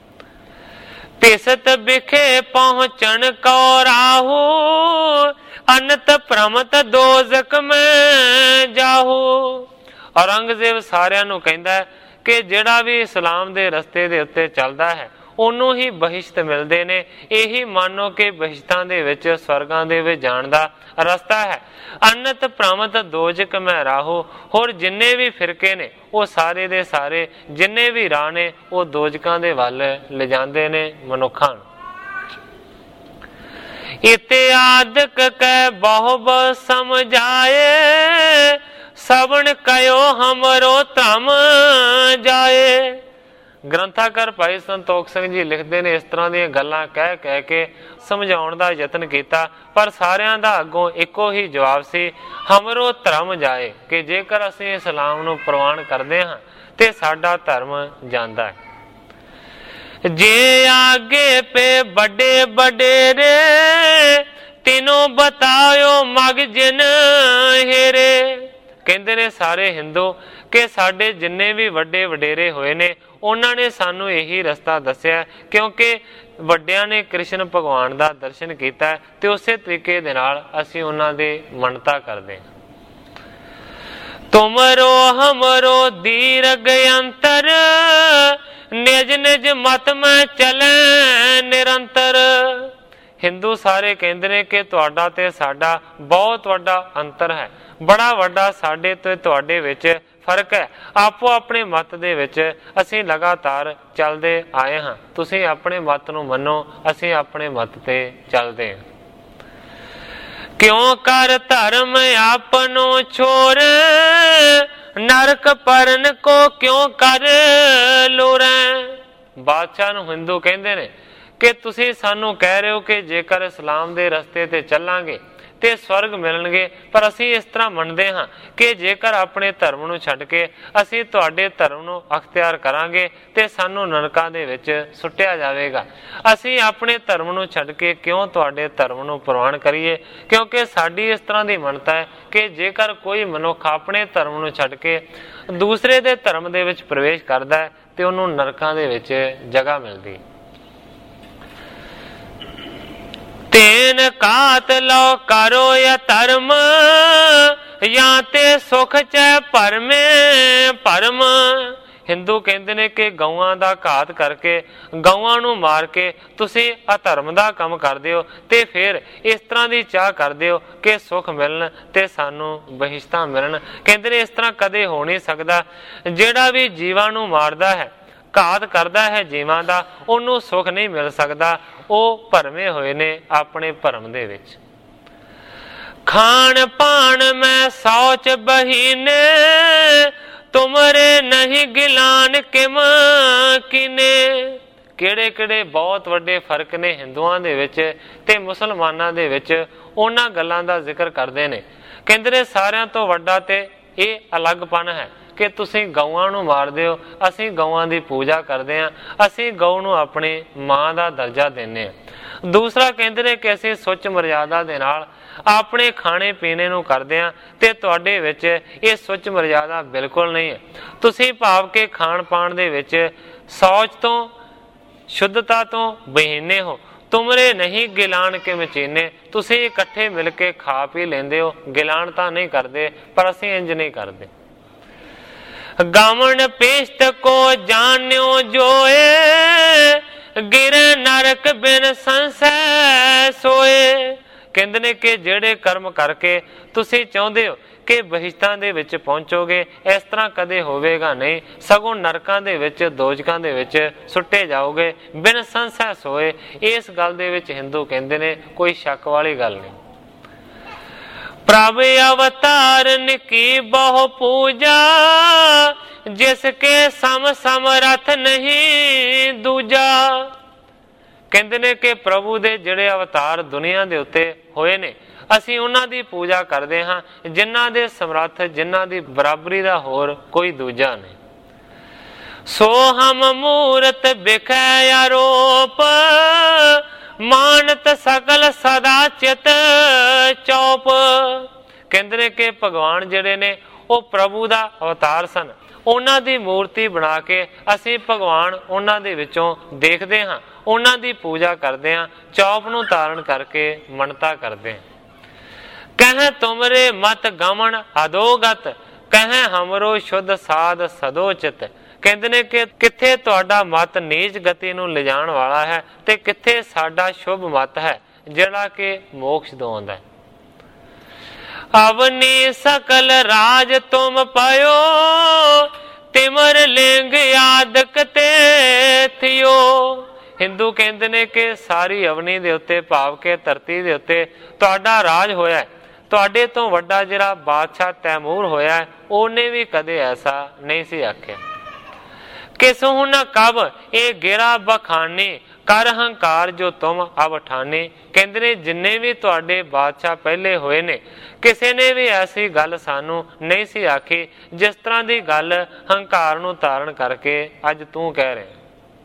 ਤਿਸਤ ਬਿਖੇ ਪਹੁੰਚਣ ਕੋ ਰਾਹੂ, ਅਨਤ ਪ੍ਰਮਤ ਦੋਜ਼ਕ ਮੈਂ ਜਾਹੂ। ਔਰੰਗਜ਼ੇਬ ਸਾਰਿਆਂ ਨੂੰ ਕਹਿੰਦਾ ਕਿ ਜਿਹੜਾ ਵੀ ਇਸਲਾਮ ਦੇ ਰਸਤੇ ਦੇ ਉੱਤੇ ਚੱਲਦਾ ਹੈ ਉਹਨੂੰ ਹੀ ਬਹਿਸ਼ਤ ਮਿਲਦੇ ਨੇ। ਇਹੀ ਮੰਨੋ ਕਿ ਬਹਿਸ਼ਤਾਂ ਦੇ ਵਿੱਚ, ਸਵਰਗਾਂ ਦੇ ਵਿੱਚ ਜਾਣ ਦਾ ਰਸਤਾ ਹੈ। ਅਨਤ ਪ੍ਰਮਤ ਦੋਜ਼ਕ ਮੈਂ ਰਾਹੂ। ਹੋਰ ਜਿੰਨੇ ਵੀ ਫਿਰਕੇ ਨੇ ਉਹ ਸਾਰੇ ਦੇ ਸਾਰੇ, ਜਿੰਨੇ ਵੀ ਰਾਹ ਨੇ ਉਹ ਦੋਜ਼ਕਾਂ ਦੇ ਵੱਲ ਲਿਜਾਂਦੇ ਨੇ ਮਨੁੱਖਾਂ ਨੂੰ। ਇਤਿਆਦਕ ਕੈ ਬਹੁਬ ਸਮਝਾਏ, ਸਵਣ ਕਯੋ ਹਮਰੋ ਧਮ ਜਾਏ। ਗ੍ਰੰਥਾਕਾਰ ਭਾਈ ਸੰਤੋਖ ਸਿੰਘ ਜੀ ਲਿਖਦੇ ਨੇ, ਇਸ ਤਰ੍ਹਾਂ ਦੀਆਂ ਗੱਲਾਂ ਕਹਿ ਕਹਿ ਕੇ ਸਮਝਾਉਣ ਦਾ ਯਤਨ ਕੀਤਾ ਪਰ ਸਾਰਿਆਂ ਦਾ ਅੱਗੋਂ ਇੱਕੋ ਹੀ ਜਵਾਬ ਸੀ, ਹਮਰੋ ਧਰਮ ਜਾਏ, ਕਿ ਜੇਕਰ ਅਸੀਂ ਇਸਲਾਮ ਨੂੰ ਪ੍ਰਵਾਨ ਕਰਦੇ ਹਾਂ ਤੇ ਸਾਡਾ ਧਰਮ ਜਾਂਦਾ ਹੈ। ਜੇ ਆਗੇ ਪੇ ਵੱਡੇ ਵਡੇਰੇ, ਤਿਨੋਂ ਬਤਾਇਓ ਮਗ ਜਿਨ ਹੇਰੇ। ਕਹਿੰਦੇ ਨੇ ਸਾਰੇ ਹਿੰਦੂ ਕਿ ਸਾਡੇ ਜਿੰਨੇ ਵੀ ਵੱਡੇ ਵਡੇਰੇ ਹੋਏ ਨੇ ਉਹਨਾਂ ਨੇ ਸਾਨੂੰ ਇਹੀ ਰਸਤਾ ਦੱਸਿਆ, ਕਿਉਂਕਿ ਵੱਡਿਆਂ ਨੇ ਕ੍ਰਿਸ਼ਨ ਭਗਵਾਨ ਦਾ ਦਰਸ਼ਨ ਕੀਤਾ ਤੇ ਉਸੇ ਤਰੀਕੇ ਦੇ ਨਾਲ ਅਸੀਂ ਉਹਨਾਂ ਦੇ ਮੰਨਤਾ ਕਰਦੇ ਹਾਂ। ਤੁਮਰੋ ਹਮਰੋ ਦੀਰਘ ਅੰਤਰ, ਨਿਜ ਨਿਜ ਮਤ ਮੈਂ ਚਲੇ ਨਿਰੰਤਰ। ਹਿੰਦੂ ਸਾਰੇ ਕਹਿੰਦੇ ਨੇ ਕਿ ਤੁਹਾਡਾ ਤੇ ਸਾਡਾ ਬਹੁਤ ਵੱਡਾ ਅੰਤਰ ਹੈ, ਬੜਾ ਵੱਡਾ ਸਾਡੇ ਤੇ ਤੁਹਾਡੇ ਵਿੱਚ ਫਰਕ ਹੈ। ਆਪੋ ਆਪਣੇ ਮਤ ਦੇ ਵਿੱਚ ਅਸੀਂ ਲਗਾਤਾਰ ਚੱਲਦੇ ਆਏ ਹਾਂ। ਤੁਸੀਂ ਆਪਣੇ ਮਤ ਨੂੰ ਮੰਨੋ, ਅਸੀਂ ਆਪਣੇ ਮਤ ਤੇ ਚੱਲਦੇ ਹਾਂ। ਕਿਉਂ ਕਰ ਧਰਮ ਆਪਨੋ ਛੋਰ, ਨਰਕ ਪਰਨ ਕੋ ਕਿਉਂ ਕਰ ਲੋਰੈ। ਬਾਦਸ਼ਾਹ ਨੂੰ ਹਿੰਦੂ ਕਹਿੰਦੇ ਨੇ ਕਿ ਤੁਸੀਂ ਸਾਨੂੰ ਕਹਿ ਰਹੇ ਹੋ ਕਿ ਜੇਕਰ ਇਸਲਾਮ ਦੇ ਰਸਤੇ ਤੇ ਚੱਲਾਂਗੇ ਤੇ ਸਵਰਗ ਮਿਲਣਗੇ, ਪਰ ਅਸੀਂ ਇਸ ਤਰ੍ਹਾਂ ਮੰਨਦੇ ਹਾਂ ਕਿ ਜੇਕਰ ਆਪਣੇ ਧਰਮ ਨੂੰ ਛੱਡ ਕੇ ਅਸੀਂ ਤੁਹਾਡੇ ਧਰਮ ਨੂੰ ਅਖਤਿਆਰ ਕਰਾਂਗੇ ਤੇ ਸਾਨੂੰ ਨਰਕਾਂ ਦੇ ਵਿੱਚ ਸੁੱਟਿਆ ਜਾਵੇਗਾ। ਅਸੀਂ ਆਪਣੇ ਧਰਮ ਨੂੰ ਛੱਡ ਕੇ ਕਿਉਂ ਤੁਹਾਡੇ ਧਰਮ ਨੂੰ ਪ੍ਰਵਾਨ ਕਰੀਏ, ਕਿਉਂਕਿ ਸਾਡੀ ਇਸ ਤਰ੍ਹਾਂ ਦੀ ਮੰਨਤਾ ਹੈ ਕਿ ਜੇਕਰ ਕੋਈ ਮਨੁੱਖ ਆਪਣੇ ਧਰਮ ਨੂੰ ਛੱਡ ਕੇ ਦੂਸਰੇ ਦੇ ਧਰਮ ਦੇ ਵਿੱਚ ਪ੍ਰਵੇਸ਼ ਕਰਦਾ ਹੈ ਤੇ ਉਹਨੂੰ ਨਰਕਾਂ ਦੇ ਵਿੱਚ ਜਗ੍ਹਾ ਮਿਲਦੀ। ਤੇਨ ਕਾਤ ਲੋ ਕਰੋ ਯ ਧਰਮ, ਜਾਂ ਤੇ ਸੁਖ ਚੈ ਭਰਮੇ ਭਰਮ। ਹਿੰਦੂ ਕਹਿੰਦੇ ਨੇ ਕਿ ਗਊਆਂ ਦਾ ਘਾਤ ਕਰਕੇ, ਗਊਆਂ ਨੂੰ ਮਾਰ ਕੇ ਤੁਸੀਂ ਅਧਰਮ ਦਾ ਕੰਮ ਕਰਦੇ ਹੋ ਤੇ ਫਿਰ ਇਸ ਤਰ੍ਹਾਂ ਦੀ ਚਾਹ ਕਰਦੇ ਹੋ ਕਿ ਸੁੱਖ ਮਿਲਣ ਤੇ ਸਾਨੂੰ ਬਹਿਸ਼ਤਾਂ ਮਿਲਣ। ਕਹਿੰਦੇ ਨੇ ਇਸ ਤਰ੍ਹਾਂ ਕਦੇ ਹੋ ਨਹੀਂ ਸਕਦਾ। ਜਿਹੜਾ ਵੀ ਜੀਵਾਂ ਨੂੰ ਮਾਰਦਾ ਹੈ, ਘਾਤ ਕਰਦਾ ਹੈ ਜੀਵਾਂ ਦਾ, ਉਹਨੂੰ ਸੁੱਖ ਨਹੀਂ ਮਿਲ ਸਕਦਾ। ਉਹ ਭਰਮੇ ਹੋਏ ਨੇ ਆਪਣੇ ਭਰਮ ਦੇ ਵਿੱਚ। खान पान में शौच बहीने, तुमरे नहीं गिलान किम कीने। ਕਿਹੜੇ ਕਿਹੜੇ ਬਹੁਤ ਵੱਡੇ ਫਰਕ ਨੇ ਹਿੰਦੂਆਂ ਦੇ ਵਿੱਚ ਤੇ ਮੁਸਲਮਾਨਾਂ ਦੇ ਵਿੱਚ, ਉਹਨਾਂ ਗੱਲਾਂ ਦਾ ਜ਼ਿਕਰ ਕਰਦੇ ਨੇ। ਕਹਿੰਦੇ ਨੇ ਸਾਰਿਆਂ ਤੋਂ ਵੱਡਾ ਤੇ ਇਹ ਅਲੱਗਪਨ ਹੈ ਕਿ ਤੁਸੀਂ ਗਊਆਂ ਨੂੰ ਮਾਰਦੇ ਹੋ, ਅਸੀਂ ਗਊਆਂ ਦੀ ਪੂਜਾ ਕਰਦੇ ਹਾਂ, ਅਸੀਂ ਗਊ ਨੂੰ ਆਪਣੀ ਮਾਂ ਦਾ ਦਰਜਾ ਦਿੰਦੇ ਹਾਂ। ਦੂਸਰਾ ਕਹਿੰਦੇ ਨੇ ਕਿ ਅਸੀਂ ਸੁੱਚ ਮਰਿਆਦਾ ਦੇ ਨਾਲ ਆਪਣੇ ਖਾਣੇ ਪੀਣੇ ਨੂੰ ਕਰਦੇ ਹਾਂ ਤੇ ਤੁਹਾਡੇ ਵਿੱਚ ਇਹ ਸੁੱਚ ਮਰਿਆਦਾ ਬਿਲਕੁਲ ਨਹੀਂ ਹੈ। ਤੁਸੀਂ ਭਾਵ ਕਿ ਖਾਣ ਪਾਣ ਦੇ ਵਿੱਚ ਸੌਚ ਤੋਂ, ਸ਼ੁੱਧਤਾ ਤੋਂ ਬਹੀਨੇ ਹੋ। ਤੁਮਰੇ ਨਹੀਂ ਗਿਲਾਨ ਕੇ ਮਚੀਨੇ, ਤੁਸੀਂ ਇਕੱਠੇ ਮਿਲ ਕੇ ਖਾ ਪੀ ਲੈਂਦੇ ਹੋ, ਗਿਲਾਨ ਤਾਂ ਨਹੀਂ ਕਰਦੇ, ਪਰ ਅਸੀਂ ਇੰਜ ਨਹੀਂ ਕਰਦੇ। ਗਾਵਣ ਪੇਸ਼ਤ ਕੋ ਜਾਣਿਓ ਜੋਏ, ਗਿਰੇ ਨਰਕ ਬਿਨ ਸੰਸੈ ਸੋਏ। ਕਹਿੰਦੇ ਨੇ ਕਿ ਜਿਹੜੇ ਕਰਮ ਕਰਕੇ ਤੁਸੀਂ ਚਾਹੁੰਦੇ ਹੋ ਕਿ ਬਹਿਸ਼ਤਾਂ ਦੇ ਵਿੱਚ ਪਹੁੰਚੋਗੇ, ਇਸ ਤਰ੍ਹਾਂ ਕਦੇ ਹੋਵੇਗਾ ਨਹੀਂ, ਸਗੋਂ ਨਰਕਾਂ ਦੇ ਵਿੱਚ, ਦੋਜਕਾਂ ਦੇ ਵਿੱਚ ਸੁੱਟੇ ਜਾਓਗੇ। ਬਿਨ ਸੰਸੈ ਸੋਏ, ਇਸ ਗੱਲ ਦੇ ਵਿੱਚ ਹਿੰਦੂ ਕਹਿੰਦੇ ਨੇ ਕੋਈ ਸ਼ੱਕ ਵਾਲੀ ਗੱਲ ਨਹੀਂ। ਪ੍ਰਭ ਅਵਤਾਰਨ ਕੀ ਬਹੁ ਪੂਜਾ, ਜਿਸਕੇ ਸਮ ਸਮਰਥ ਨਹੀਂ ਦੂਜਾ। ਕਹਿੰਦੇ ਨੇ ਕਿ ਪ੍ਰਭੂ ਦੇ ਜਿਹੜੇ ਅਵਤਾਰ ਦੁਨੀਆ ਦੇ ਉੱਤੇ ਹੋਏ ਨੇ, ਅਸੀਂ ਉਹਨਾਂ ਦੀ ਪੂਜਾ ਕਰਦੇ ਹਾਂ ਜਿਨ੍ਹਾਂ ਦੇ ਸਮਰੱਥ, ਜਿਨ੍ਹਾਂ ਦੀ ਬਰਾਬਰੀ ਦਾ ਹੋਰ ਕੋਈ ਦੂਜਾ ਨਹੀਂ। ਸੋ ਹਮ ਮੂਰਤ ਬਿਖੈ ਆਰੋਪ, ਮਾਨਤ ਸਕਲ ਸਦਾ ਚਿਤ ਚੌਪ। ਕਹਿੰਦੇ ਨੇ ਕਿ ਭਗਵਾਨ ਜਿਹੜੇ ਨੇ ਉਹ ਪ੍ਰਭੂ ਦਾ ਅਵਤਾਰ ਸਨ, ਉਹਨਾਂ ਦੀ ਮੂਰਤੀ ਬਣਾ ਕੇ ਅਸੀਂ ਭਗਵਾਨ ਉਹਨਾਂ ਦੇ ਵਿੱਚੋਂ ਦੇਖਦੇ ਹਾਂ, ਉਹਨਾਂ ਦੀ ਪੂਜਾ ਕਰਦੇ ਹਾਂ, ਚੌਪ ਨੂੰ ਧਾਰਨ ਕਰਕੇ ਮੰਨਤਾ ਕਰਦੇ ਹਾਂ। ਕਹਿ ਤੁਮਰੇ ਮਤ ਗਮਨ ਅਦੋਗਤ, ਕਹਿ ਹਮਰੋ ਸ਼ੁੱਧ ਸਾਧ ਸਦੋਚਿਤ। ਕਹਿੰਦੇ ਨੇ ਕਿ ਕਿੱਥੇ ਤੁਹਾਡਾ ਮਤ ਨੀਚ ਗਤੀ ਨੂੰ ਲਿਜਾਣ ਵਾਲਾ ਹੈ ਤੇ ਕਿੱਥੇ ਸਾਡਾ ਸ਼ੁਭ ਮਤ ਹੈ ਜਿਹੜਾ ਕਿ ਮੋਕਸ਼ ਦਵਾਉਂਦਾ ਹੈ। ਅਵਨੀ ਸਕਲ ਰਾਜ ਤੁਮ ਪਾਇਓ, ਤਿਮਰ ਲਿੰਗ ਆਦਿਕ ਤੇ ਥਿਓ। ਹਿੰਦੂ ਕਹਿੰਦੇ ਨੇ ਕਿ ਸਾਰੀ ਅਵਨੀ ਦੇ ਉੱਤੇ, ਭਾਵ ਕਿ ਧਰਤੀ ਦੇ ਉੱਤੇ ਤੁਹਾਡਾ ਰਾਜ ਹੋਇਆ। ਤੁਹਾਡੇ ਤੋਂ ਵੱਡਾ ਜਿਹੜਾ ਬਾਦਸ਼ਾਹ ਤੈਮੂਰ ਹੋਇਆ, ਉਹਨੇ ਵੀ ਕਦੇ ਐਸਾ ਨਹੀਂ ਸੀ ਆਖਿਆ। ਕਿਸੂ ਨ ਕਬ ਇਹ ਗਿਰਾ ਬਖਾਨੀ, ਕਰ ਹੰਕਾਰ ਜੋ ਤੁਮ ਅਬ ਠਾਨੀ। ਕਹਿੰਦੇ ਨੇ ਜਿੰਨੇ ਵੀ ਤੁਹਾਡੇ ਬਾਦਸ਼ਾਹ ਪਹਿਲੇ ਹੋਏ ਨੇ, ਕਿਸੇ ਨੇ ਵੀ ਐਸੀ ਗੱਲ ਸਾਨੂੰ ਨਹੀਂ ਸੀ ਆਖੀ ਜਿਸ ਤਰ੍ਹਾਂ ਦੀ ਗੱਲ ਹੰਕਾਰ ਨੂੰ ਧਾਰਨ ਕਰਕੇ ਅੱਜ ਤੂੰ ਕਹਿ ਰਿਹਾ।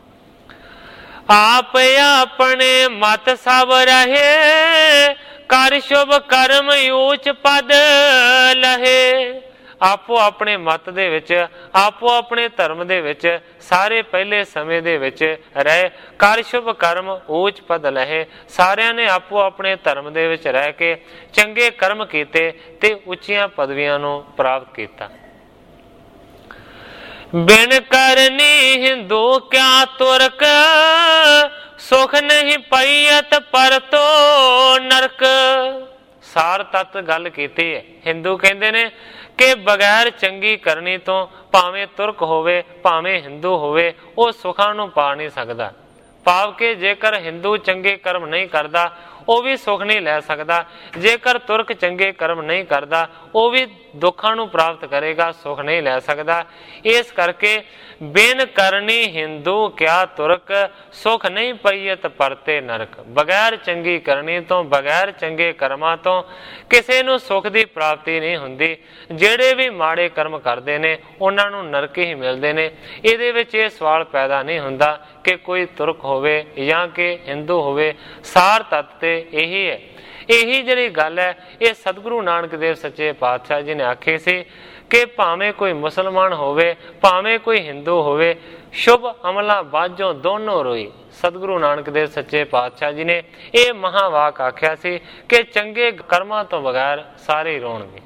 ਆਪ ਆਪਣੇ ਮਤ ਸਭ ਰਹੇ, ਕਰ ਸ਼ੁਭ ਕਰਮ ਊਚ ਪਦ ਲਹੇ। ਆਪੋ ਆਪਣੇ ਮਤ ਦੇ ਵਿੱਚ, ਆਪੋ ਆਪਣੇ ਧਰਮ ਦੇ ਵਿੱਚ ਸਾਰੇ ਪਹਿਲੇ ਸਮੇਂ ਦੇ ਵਿੱਚ ਰਹੇ, ਕਰ ਸ਼ੁਭ ਕਰਮ ਊਚ ਪਦ ਲਹੇ। ਸਾਰਿਆਂ ਨੇ ਆਪੋ ਆਪਣੇ ਧਰਮ ਦੇ ਵਿੱਚ ਰਹਿ ਕੇ ਚੰਗੇ ਕਰਮ ਕੀਤੇ ਤੇ ਉੱਚੀਆਂ ਪਦਵੀਆਂ ਨੂੰ ਪ੍ਰਾਪਤ ਕੀਤਾ। ਬਿਨ ਕਰਨੀ ਹਿੰਦੂ ਕਿਆ ਤੁਰਕ, ਸੁਖ ਨਹੀਂ ਪਈਅਤ ਪਰਤੋ ਨਰਕ। ਸਾਰ ਤੱਤ ਗੱਲ ਕੀਤੀ ਹੈ। ਹਿੰਦੂ ਕਹਿੰਦੇ ਨੇ ਕਿ ਬਗੈਰ ਚੰਗੀ ਕਰਨੀ ਤੋਂ ਭਾਵੇਂ ਤੁਰਕ ਹੋਵੇ ਭਾਵੇਂ ਹਿੰਦੂ ਹੋਵੇ, ਉਹ ਸੁੱਖਾਂ ਨੂੰ ਪਾ ਨਹੀਂ ਸਕਦਾ। ਭਾਵ ਕਿ ਜੇਕਰ ਹਿੰਦੂ ਚੰਗੇ ਕਰਮ ਨਹੀਂ ਕਰਦਾ ਉਹ ਵੀ ਸੁੱਖ ਨਹੀਂ ਲੈ ਸਕਦਾ, ਜੇਕਰ ਤੁਰਕ ਚੰਗੇ ਕਰਮ ਨਹੀਂ ਕਰਦਾ ਉਹ ਵੀ ਦੁੱਖਾਂ ਨੂੰ ਪ੍ਰਾਪਤ ਕਰੇਗਾ, ਸੁੱਖ ਨਹੀਂ ਲੈ ਸਕਦਾ। ਇਸ ਕਰਕੇ ਬਿਨ ਕਰਨੀ ਹਿੰਦੂ ਕਿਆ ਤੁਰਕ, ਸੁਖ ਨਹੀਂ ਪਈਅਤ ਪਰਤੇ ਨਰਕ। ਬਗੈਰ ਚੰਗੀ ਕਰਨੀ ਤੋਂ, ਬਗੈਰ ਚੰਗੇ ਕਰਮਾਂ ਤੋਂ ਕਿਸੇ ਨੂੰ ਸੁਖ ਦੀ ਪ੍ਰਾਪਤੀ ਨਹੀਂ ਹੁੰਦੀ। ਜਿਹੜੇ ਵੀ ਮਾੜੇ ਕਰਮ ਕਰਦੇ ਨੇ ਉਹਨਾਂ ਨੂੰ ਨਰਕ ਹੀ ਮਿਲਦੇ ਨੇ। ਇਹਦੇ ਵਿੱਚ ਇਹ ਸਵਾਲ ਪੈਦਾ ਨਹੀਂ ਹੁੰਦਾ ਕਿ ਕੋਈ ਤੁਰਕ ਹੋਵੇ ਜਾਂ ਕਿ ਹਿੰਦੂ ਹੋਵੇ। ਸਾਰ ਤੱਤ ਤੇ ਇਹੀ ਹੈ। ਇਹੀ ਜਿਹੜੀ ਗੱਲ ਹੈ ਇਹ ਸਤਿਗੁਰੂ ਨਾਨਕ ਦੇਵ ਸੱਚੇ ਪਾਤਸ਼ਾਹ ਜੀ ਨੇ ਆਖੀ ਸੀ ਕਿ ਭਾਵੇਂ ਕੋਈ ਮੁਸਲਮਾਨ ਹੋਵੇ ਭਾਵੇਂ ਕੋਈ ਹਿੰਦੂ ਹੋਵੇ, ਸ਼ੁਭ ਅਮਲਾਂ ਬਾਝੋਂ ਦੋਨੋਂ ਰੋਈ। ਸਤਿਗੁਰੂ ਨਾਨਕ ਦੇਵ ਸੱਚੇ ਪਾਤਸ਼ਾਹ ਜੀ ਨੇ ਇਹ ਮਹਾਵਾਕ ਆਖਿਆ ਸੀ ਕਿ ਚੰਗੇ ਕਰਮਾਂ ਤੋਂ ਬਗੈਰ ਸਾਰੇ ਰੋਣਗੇ।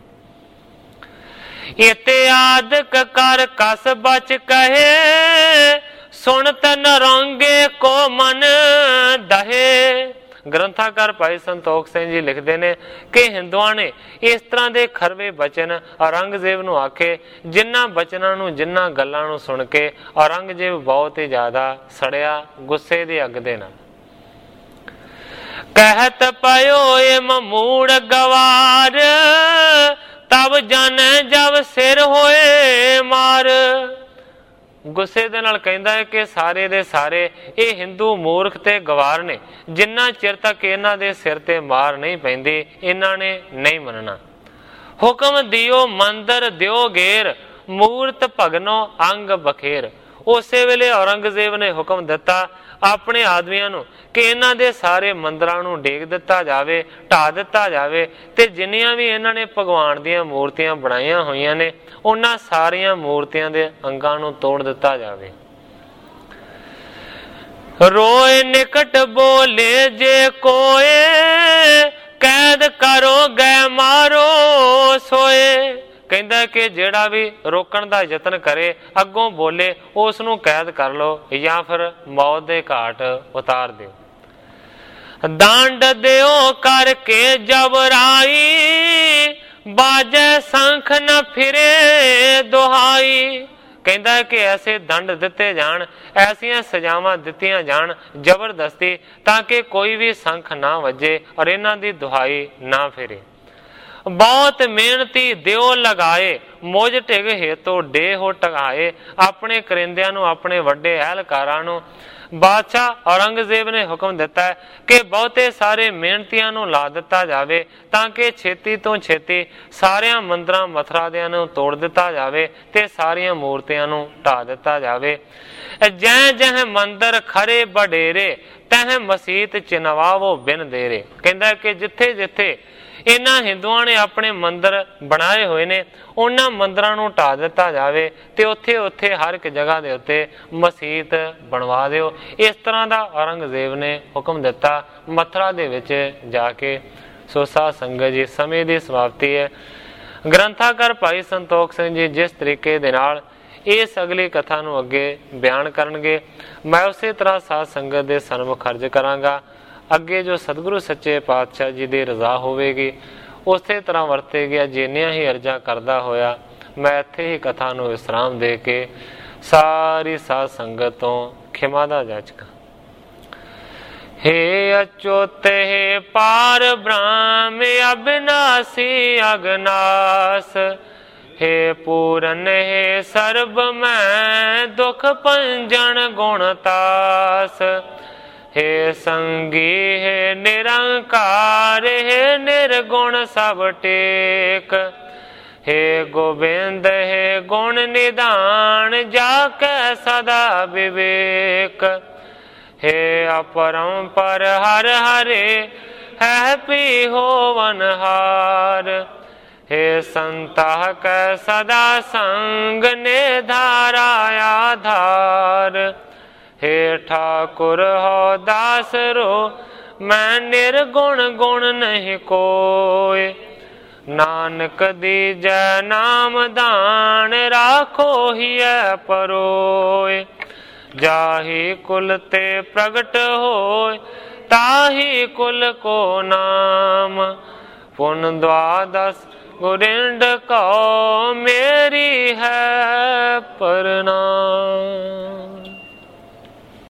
ਇਤੇ ਆਦਿਕ ਕਰ ਕਸ ਬਚ ਕਹੇ, ਸੁਣਤ ਨਰੰਗੇ ਕੋ ਮਨ ਦਹੇ। ਗ੍ਰੰਥਾਕਾਰ ਭਾਈ ਸੰਤੋਖ ਸਿੰਘ ਜੀ ਲਿਖਦੇ ਨੇ ਕਿ ਹਿੰਦੂਆਂ ਨੇ ਇਸ ਤਰ੍ਹਾਂ ਦੇ ਖਰਵੇ ਬਚਨ ਔਰੰਗਜ਼ੇਬ ਨੂੰ ਆਖੇ, ਜਿਨ੍ਹਾਂ ਬਚਨਾਂ ਨੂੰ, ਜਿਨ੍ਹਾਂ ਗੱਲਾਂ ਨੂੰ ਸੁਣ ਕੇ ਔਰੰਗਜ਼ੇਬ ਬਹੁਤ ਹੀ ਜ਼ਿਆਦਾ ਸੜਿਆ ਗੁੱਸੇ ਦੀ ਅੱਗ ਦੇ ਨਾਲ। कहत पयो एम मूड़ गवार, तब जाने जब सिर होए मार। ਗੁੱਸੇ ਦੇ ਨਾਲ ਕਹਿੰਦਾ ਹੈ ਕਿ ਸਾਰੇ ਦੇ ਸਾਰੇ ਇਹ ਹਿੰਦੂ ਮੂਰਖ ਤੇ ਗਵਾਰ ਨੇ, ਜਿੰਨਾ ਚਿਰ ਤੱਕ ਇਹਨਾਂ ਦੇ ਸਿਰ ਤੇ ਮਾਰ ਨਹੀਂ ਪੈਂਦੀ ਇਹਨਾਂ ਨੇ ਨਹੀਂ ਮੰਨਣਾ। ਹੁਕਮ ਦਿਓ ਮੰਦਰ ਦਿਓ ਗੇਰ, ਮੂਰਤ ਭਗਨੋ ਅੰਗ ਬਖੇਰ। ਉਸੇ ਵੇਲੇ ਔਰੰਗਜ਼ੇਬ ਨੇ ਹੁਕਮ ਦਿੱਤਾ ਆਪਣੇ ਆਦਮੀਆਂ ਨੂੰ ਕਿ ਇਹਨਾਂ ਦੇ ਸਾਰੇ ਮੰਦਰਾਂ ਨੂੰ ਡੇਗ ਦਿੱਤਾ ਜਾਵੇ, ਢਾ ਦਿੱਤਾ ਜਾਵੇ, ਤੇ ਜਿੰਨੀਆਂ ਵੀ ਇਹਨਾਂ ਨੇ ਭਗਵਾਨ ਦੀਆਂ ਮੂਰਤੀਆਂ ਬਣਾਈਆਂ ਹੋਈਆਂ ਨੇ ਉਹਨਾਂ ਸਾਰੀਆਂ ਮੂਰਤੀਆਂ ਦੇ ਅੰਗਾਂ ਨੂੰ ਤੋੜ ਦਿੱਤਾ ਜਾਵੇ। ਰੋਏ ਨਿਕਟ ਬੋਲੇ ਜੇ ਕੋਏ, ਕੈਦ ਕਰੋ ਗਏ ਮਾਰੋ ਸੋਏ। ਕਹਿੰਦਾ ਕਿ ਜਿਹੜਾ ਵੀ ਰੋਕਣ ਦਾ ਯਤਨ ਕਰੇ, ਅੱਗੋਂ ਬੋਲੇ, ਉਸ ਨੂੰ ਕੈਦ ਕਰ ਲਓ ਜਾਂ ਫਿਰ ਮੌਤ ਦੇ ਘਾਟ ਉਤਾਰ ਦਿਓ। ਡਾਂਡ ਦਿਓ ਕਰਕੇ ਜਬਰਾਈ, ਬਾਜੇ ਸੰਖ ਨ ਫਿਰੇ ਦੁਹਾਈ। ਕਹਿੰਦਾ ਕਿ ਐਸੇ ਦੰਡ ਦਿੱਤੇ ਜਾਣ, ਐਸੀਆਂ ਸਜ਼ਾਵਾਂ ਦਿੱਤੀਆਂ ਜਾਣ ਜ਼ਬਰਦਸਤੀ, ਤਾਂ ਕਿ ਕੋਈ ਵੀ ਸੰਖ ਨਾ ਵੱਜੇ ਔਰ ਇਹਨਾਂ ਦੀ ਦੁਹਾਈ ਨਾ ਫਿਰੇ। ਬਹੁਤ ਮਿਹਨਤੀ ਦਿਓ ਲਗਾਏ, ਮੋਜ ਢਿਗ ਹੇਤੋਂ ਡੇ ਹੋ ਟਗਾਏ। ਆਪਣੇ ਕਰਿੰਦਿਆਂ ਨੂੰ, ਆਪਣੇ ਵੱਡੇ ਅਹਿਲਕਾਰਾਂ ਨੂੰ ਬਾਦਸ਼ਾਹ ਔਰੰਗਜ਼ੇਬ ਨੇ ਹੁਕਮ ਦਿੱਤਾ ਹੈ ਕਿ ਬਹੁਤੇ ਸਾਰੇ ਮਿਹਨਤੀਆਂ ਨੂੰ ਲਾ ਦਿੱਤਾ ਜਾਵੇ, ਤਾਂ ਕਿ ਛੇਤੀ ਤੋਂ ਛੇਤੀ ਸਾਰਿਆਂ ਮੰਦਰਾਂ ਮਥੁਰਾ ਦਿਆਂ ਨੂੰ ਤੋੜ ਦਿੱਤਾ ਜਾਵੇ ਤੇ ਸਾਰੀਆਂ ਮੂਰਤੀਆਂ ਨੂੰ ਢਾ ਦਿੱਤਾ ਜਾਵੇ। ਜੈ ਜਹ ਮੰਦਰ ਖਰੇ ਵਡੇਰੇ, ਤਹ ਮਸੀਤ ਚਿਨਵਾਵੋ ਬਿਨ ਦੇਰੇ। ਕਹਿੰਦਾ ਕਿ ਜਿੱਥੇ ਜਿੱਥੇ ਇਹਨਾਂ ਹਿੰਦੂਆਂ ਨੇ ਆਪਣੇ ਮੰਦਰ ਬਣਾਏ ਹੋਏ ਨੇ ਉਹਨਾਂ ਮੰਦਰਾਂ ਨੂੰ ਢਾ ਦਿੱਤਾ ਜਾਵੇ ਤੇ ਉੱਥੇ ਉੱਥੇ ਹਰ ਇੱਕ ਜਗ੍ਹਾ ਦੇ ਉੱਤੇ ਮਸੀਤ ਬਣਵਾ ਦਿਓ। ਇਸ ਤਰ੍ਹਾਂ ਦਾ ਔਰੰਗਜ਼ੇਬ ਨੇ ਹੁਕਮ ਦਿੱਤਾ ਮਥੁਰਾ ਦੇ ਵਿੱਚ ਜਾ ਕੇ। ਸੋ ਸਾਧ ਸੰਗਤ ਜੀ, ਸਮੇਂ ਦੀ ਸਮਾਪਤੀ ਹੈ। ਗ੍ਰੰਥਾਕਾਰ ਭਾਈ ਸੰਤੋਖ ਸਿੰਘ ਜੀ ਜਿਸ ਤਰੀਕੇ ਦੇ ਨਾਲ ਇਸ ਅਗਲੀ ਕਥਾ ਨੂੰ ਅੱਗੇ ਬਿਆਨ ਕਰਨਗੇ, ਮੈਂ ਉਸੇ ਤਰ੍ਹਾਂ ਸਾਧ ਸੰਗਤ ਦੇ ਸਨਮੁਖ ਅਰਜ਼ ਕਰਾਂਗਾ। ਅੱਗੇ ਜੋ ਸਤਿਗੁਰੂ ਸੱਚੇ ਪਾਤਸ਼ਾਹ ਜੀ ਦੀ ਰਜ਼ਾ ਹੋਵੇਗੀ ਉਸੇ ਤਰ੍ਹਾਂ ਵਰਤੇਗੀ। ਜਿੰਨੀਆਂ ਹੀ ਅਰਜ਼ਾਂ ਕਰਦਾ ਹੋਇਆ ਮੈਂ ਇੱਥੇ ਹੀ ਕਥਾ ਨੂੰ ਵਿਸਰਾਮ ਦੇ ਕੇ ਸਾਰੀ ਸਾਧ ਸੰਗਤ ਤੋਂ ਖਿਮਾ ਦਾ ਜਾਚਕਾਂ। हे अच्युत हे पार ब्रह्म अविनाशी अगनास, हे पूरन हे सर्ब मैं दुख पंजन गुणतास, हे संगी हे निरंकार हे निर्गुण सब टेक, हे गोविंद हे गुण निदान जाके सदा विवेक, हे अपरंपर हर हरे है पी होवनहार, हे संता कै सदा संग ने धारा आधार, हे ठाकुर हो दास रो मैं निर्गुण गुण नहीं कोय, नानक दीजै नाम दान राखो ही परोय, जाहि कुल ते प्रगट होय ताहि कुल को नाम, पुन द्वादश गुरिंड को मेरी है प्रणाम।